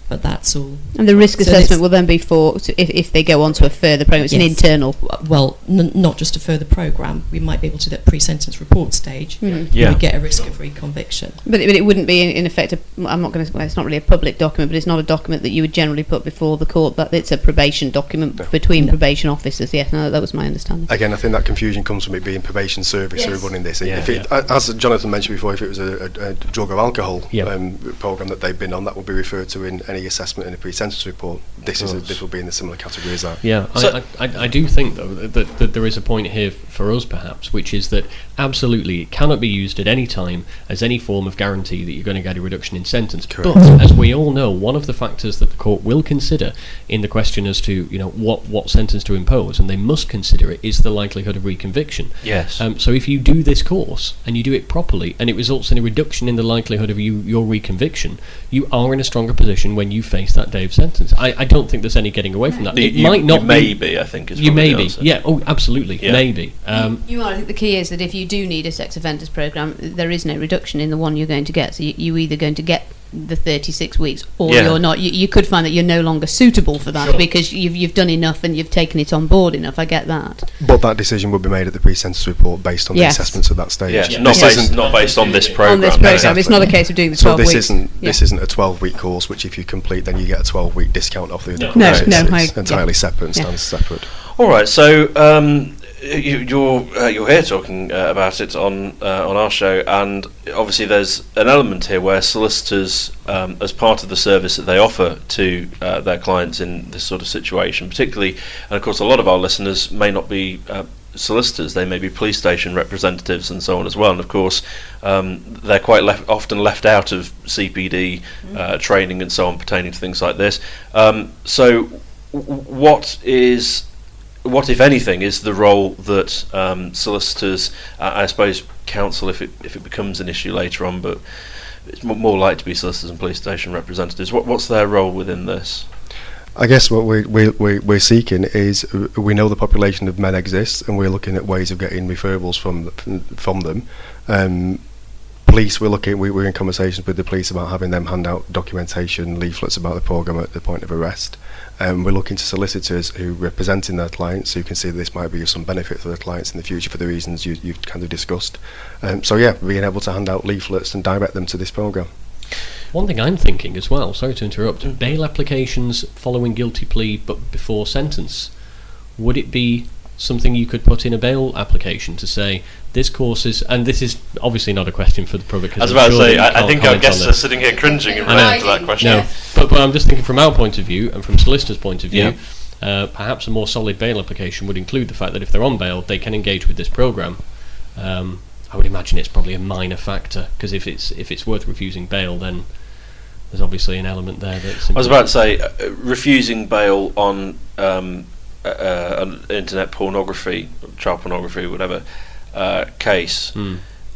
but that's all. And the risk So assessment it's- will then be for so if, if they go on to a further program. It's an Yes. internal. Well, n- not just a further programme. We might be able to do that pre-sentence report stage. Mm. Yeah. We get a risk of reconviction. But it, but it wouldn't be in, in effect. A, I'm not going to. Well, it's not really a public document, but it's not a document that you would generally put before the court. But it's a probation document No. between No. probation officers. Yes, no, that was my understanding. Again, I think that confusion comes from it being probation service who are Yes. running this. Yeah, if it, As Jonathan mentioned before, if it was a, a, a drug or alcohol Yeah. um, programme that they've been on, that will be referred to in any assessment in a pre-sentence report. This is a, course. this will be in the similar category as that. Yeah, So- I, I, I do think though that, that, that there is a point here f- for us perhaps, which is that absolutely it cannot be used at any time as any form of guarantee that you're going to get a reduction in sentence. Correct. But as we all know, one of the factors that the court will consider in the question as to you know what, what sentence to impose, and they must consider it, is the likelihood of reconviction. Yes. Um, so if you do this course and you do it properly, and it results in a reduction in the likelihood of you your reconviction, you are in a stronger position when you face that day of sentence. I, I don't think there's any getting away from that. You- It you- might not you may be. be, I think, is You probably may the be. answer. Yeah. Oh, absolutely. Yeah. Maybe. Um, You are. I think the key is that if you do need a sex offenders program, there is no reduction in the one you're going to get. So you, you're either going to get the thirty-six weeks or Yeah. you're not. You, you could find that you're no longer suitable for that Sure. because you've you've done enough and you've taken it on board enough. I get that. But that decision will be made at the pre-sentence report based on Yes. the assessments at that stage. Yeah, Yeah. not This based isn't- not based on this program. On this program, exactly. it's not a case of doing the So twelve this weeks. isn't Yeah. this isn't a twelve-week course, which if you complete, then you get a twelve-week discount off the other No. No, courses. no, It's I- entirely yeah. separate and Yeah. stands separate. All right, so um, you, you're uh, you're here talking uh, about it on uh, on our show, and obviously there's an element here where solicitors, um, as part of the service that they offer to uh, their clients in this sort of situation, particularly, and of course a lot of our listeners may not be uh, solicitors, they may be police station representatives and so on as well, and of course um, they're quite left, often left out of C P D uh, training and so on pertaining to things like this. Um, so w- what is what, if anything, is the role that um, solicitors, uh, I suppose counsel, if it if it becomes an issue later on, but it's m- more likely to be solicitors and police station representatives. What what's their role within this? I guess what we, we, we, we're seeking is, uh, we know the population of men exists, and we're looking at ways of getting referrals from the, from them. Um, police, we're looking, we, we're in conversations with the police about having them hand out documentation, leaflets about the programme at the point of arrest. Um, we're looking to solicitors who are representing their clients, who can see that this might be of some benefit for their clients in the future for the reasons you, you've kind of discussed. Um, so yeah, being able to hand out leaflets and direct them to this programme. One thing I'm thinking as well, sorry to interrupt, bail applications following guilty plea but before sentence. Would it be something you could put in a bail application to say this course is, and this is obviously not a question for the public. I was about to say, I, I think our guests are sitting here cringing in I know. relation to that question. No, but, but I'm just thinking from our point of view and from solicitors' point of view, uh, perhaps a more solid bail application would include the fact that if they're on bail, they can engage with this programme. Um, I would imagine it's probably a minor factor, because if it's if it's worth refusing bail, then there's obviously an element there that's. I was about to say, uh, refusing bail on um, uh, uh, an internet pornography, child pornography, whatever uh, case. Mm.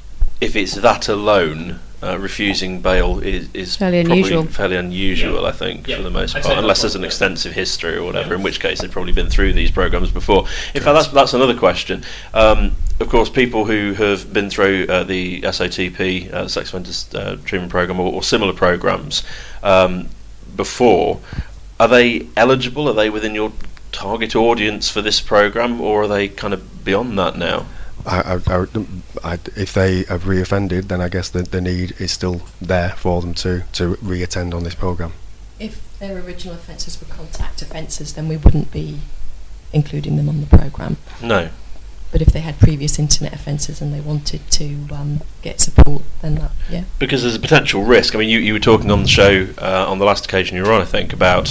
If it's that alone, uh, refusing bail is, is Fairly probably unusual. fairly unusual, Yeah. I think, Yeah. for the most I'd part, say unless that's there's an right. extensive history or whatever, Yeah. in which case they've probably been through these programs before. In fact, that's that's another question. Um, of course, people who have been through uh, the S O T P, uh, Sex Offenders uh, Treatment Program, or, or similar programs um, before, are they eligible? Are they within your target audience for this program, or are they kind of beyond that now? I, I, I, I, if they have reoffended, then I guess the, the need is still there for them to, to re-attend on this programme. If their original offences were contact offences, then we wouldn't be including them on the programme. No. But if they had previous internet offences and they wanted to um, get support, then that, yeah. Because there's a potential risk. I mean, you, you were talking on the show uh, on the last occasion you were on, I think, about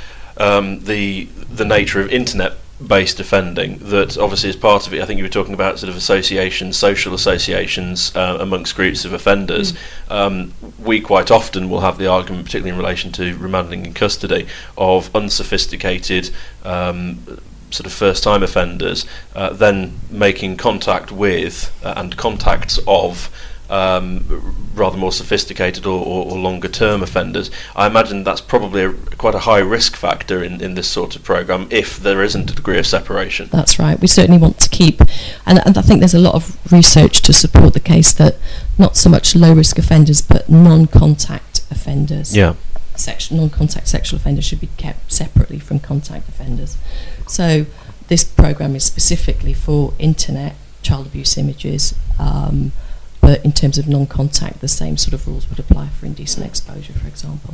um, the the nature of internet-based offending. That obviously, as part of it, I think you were talking about sort of associations, social associations uh, amongst groups of offenders. Mm. Um, we quite often will have the argument, particularly in relation to remanding in custody, of unsophisticated Um, sort of first-time offenders, uh, then making contact with uh, and contacts of um, rather more sophisticated or, or, or longer-term offenders. I imagine that's probably a, quite a high risk factor in, in this sort of programme if there isn't a degree of separation. That's right. We certainly want to keep, and, and I think there's a lot of research to support the case that not so much low-risk offenders, but non-contact offenders Yeah. sexual, non-contact sexual offenders should be kept separately from contact offenders. So this programme is specifically for internet child abuse images, um, but in terms of non-contact, the same sort of rules would apply for indecent exposure, for example.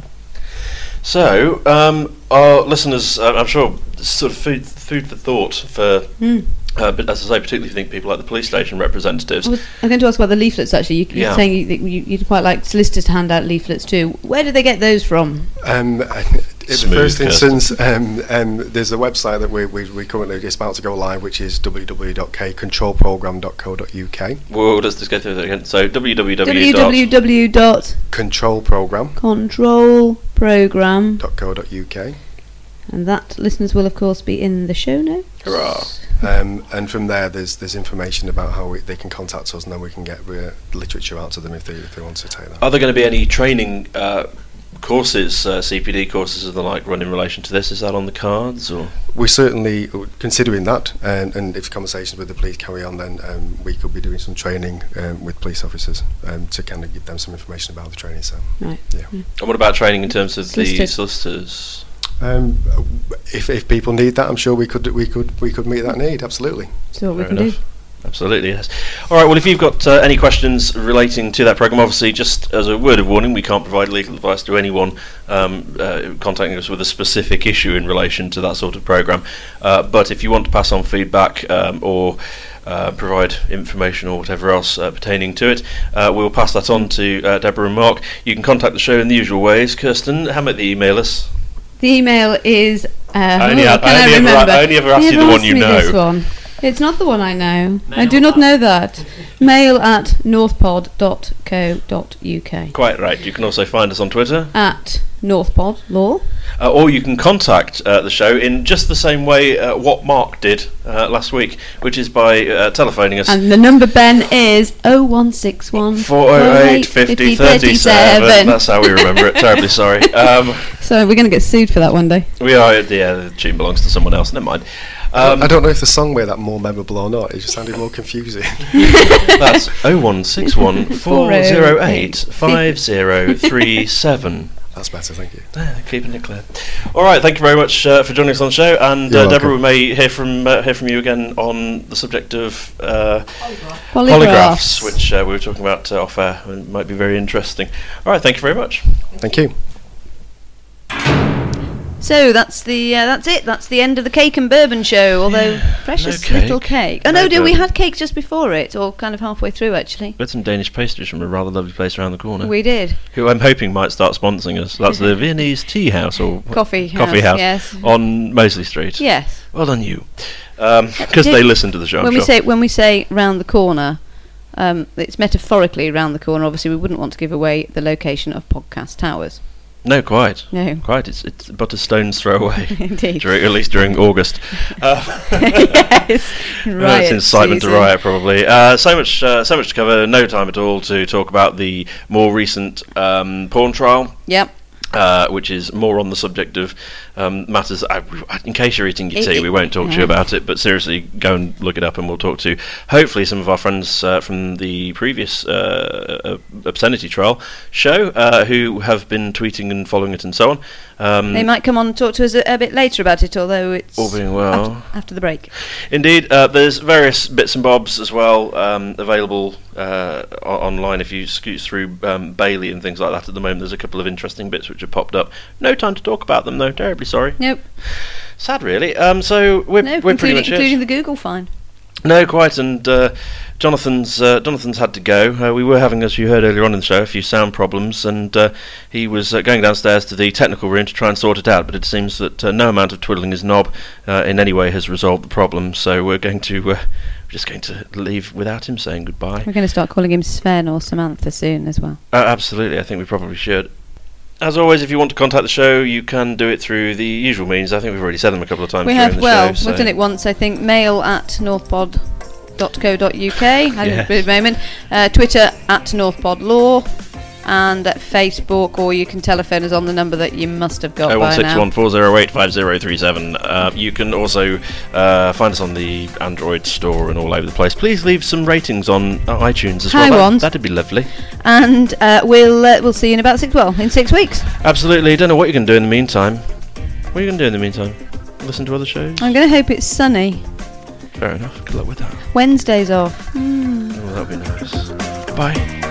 So, um, our listeners, uh, I'm sure, sort of food, food for thought for, Mm. uh, but as I say, particularly think people like the police station representatives. I was, I'm going to ask about the leaflets, actually. You, you're Yeah. saying you, that you, you'd quite like solicitors to hand out leaflets too. Where do they get those from? Um, in the Smooth, first Kirsten. instance, um, um, there's a website that we, we, we currently just about to go live, which is w w w dot k control program dot co dot u k. Well, let's just go through that again. So, www. www dot control program control program dot co dot u k. and that, listeners, will of course be in the show notes. Hurrah. Um, and from there, there's there's information about how we, they can contact us, and then we can get uh, literature out to them if they if they want to take that. Are there going to be any training uh, courses, uh, C P D courses and the like, run in relation to this? Is that on the cards, or? We're certainly considering that, and, and if conversations with the police carry on, then um, we could be doing some training um, with police officers um, to kind of give them some information about the training. So, Right. yeah. And what about training in terms of the Solicitors. solicitors? Um, if if people need that, I'm sure we could we could we could meet that need. Absolutely. So what we Fair can enough. do. Absolutely, yes. All right, well, if you've got uh, any questions relating to that programme, obviously, just as a word of warning, we can't provide legal advice to anyone um, uh, contacting us with a specific issue in relation to that sort of programme. Uh, but if you want to pass on feedback um, or uh, provide information or whatever else uh, pertaining to it, uh, we'll pass that on to uh, Deborah and Mark. You can contact the show in the usual ways. Kirsten, how about the email us? The email is. Uh, I only oh, have- can I I, only ever- remember? I only ever ask You you the never one asked you me know. This one. It's not the one I know. I Mail do not at- know that. Mail at northpod dot co dot u k. Quite right. You can also find us on Twitter, At northpod law. uh, or you can contact uh, the show in just the same way uh, what Mark did uh, last week, which is by uh, telephoning us. And the number, Ben, is oh one six one four oh eight, fifty, thirty-seven. That's how we remember it. Terribly sorry. Um, So we're going to get sued for that one day. we are, yeah, the tune belongs to someone else. Never mind. Um, I don't know if the song made that more memorable or not. It just sounded more confusing. that's oh one six one, four oh eight, five oh three seven. That's better, thank you. Ah, keeping it clear. All right, thank you very much uh, for joining us on the show, and You're uh, Deborah, welcome. we may hear from uh, hear from you again on the subject of uh, Polygraphs. polygraphs, which uh, we were talking about uh, off air, and might be very interesting. All right, thank you very much. Thank you. So that's the uh, that's it. That's the end of the cake and bourbon show. Although precious no little cake. cake. Oh No no, do we bourbon. had cake just before it, or kind of halfway through actually? We had some Danish pastries from a rather lovely place around the corner, We did. who I'm hoping might start sponsoring us. That's the Viennese Tea House, or Coffee Coffee house, House, yes. on Mosley Street. Yes. Well done, you. Because Did- they listen to the show, I'm when we sure. say when we say round the corner, um, it's metaphorically round the corner. Obviously, we wouldn't want to give away the location of Podcast Towers. No, quite. No. Quite. It's it's but a stone's throw away. Indeed. During, at least during August. Uh, Yes. That's Riot incitement to season. riot, probably. Uh, so much, uh, so much to cover. No time at all to talk about the more recent um, porn trial, Yep. uh, which is more on the subject of um, matters. I, in case you're eating your It- tea, it- we won't talk to you yeah. about it. But seriously, go and look it up, and we'll talk to hopefully some of our friends uh, from the previous uh, uh, obscenity trial show uh, who have been tweeting and following it and so on. Um, They might come on and talk to us a, a bit later about it, although it's All being well. after, after the break. Indeed, uh, there's various bits and bobs as well um, available uh, o- online if you scoot through um, Bailey and things like that at the moment. There's a couple of interesting bits which have popped up. No time to talk about them though, terribly sorry. Nope. Sad really. Um, so we're, No, we're pretty including, much it. including the Google fine. No, quite, and uh, Jonathan's uh, Jonathan's had to go. Uh, we were having, as you heard earlier on in the show, a few sound problems, and uh, he was uh, going downstairs to the technical room to try and sort it out, but it seems that uh, no amount of twiddling his knob uh, in any way has resolved the problem, so we're going to... Uh, we're just going to leave without him saying goodbye. We're going to start calling him Sven or Samantha soon as well. Uh, absolutely, I think we probably should. As always, if you want to contact the show, you can do it through the usual means. I think we've already said them a couple of times We during have, the well, show. so- we've done it once, I think. Mail at northpod dot co dot u k. Had Yeah. a bit of a moment. Uh, Twitter at northpod law. and at Facebook, or you can telephone us on the number that you must have got oh one by six now. one four zero eight five zero three seven. Uh, you can also uh, find us on the Android store and all over the place. Please leave some ratings on uh, iTunes as High well. ones. That, that'd be lovely. And uh, we'll uh, we'll see you in about six well in six weeks. Absolutely. Don't know what you're going to do in the meantime. What are you going to do in the meantime? Listen to other shows? I'm going to hope it's sunny. Fair enough. Good luck with that. Wednesday's off. Mm. Oh, that'd be nice. Goodbye.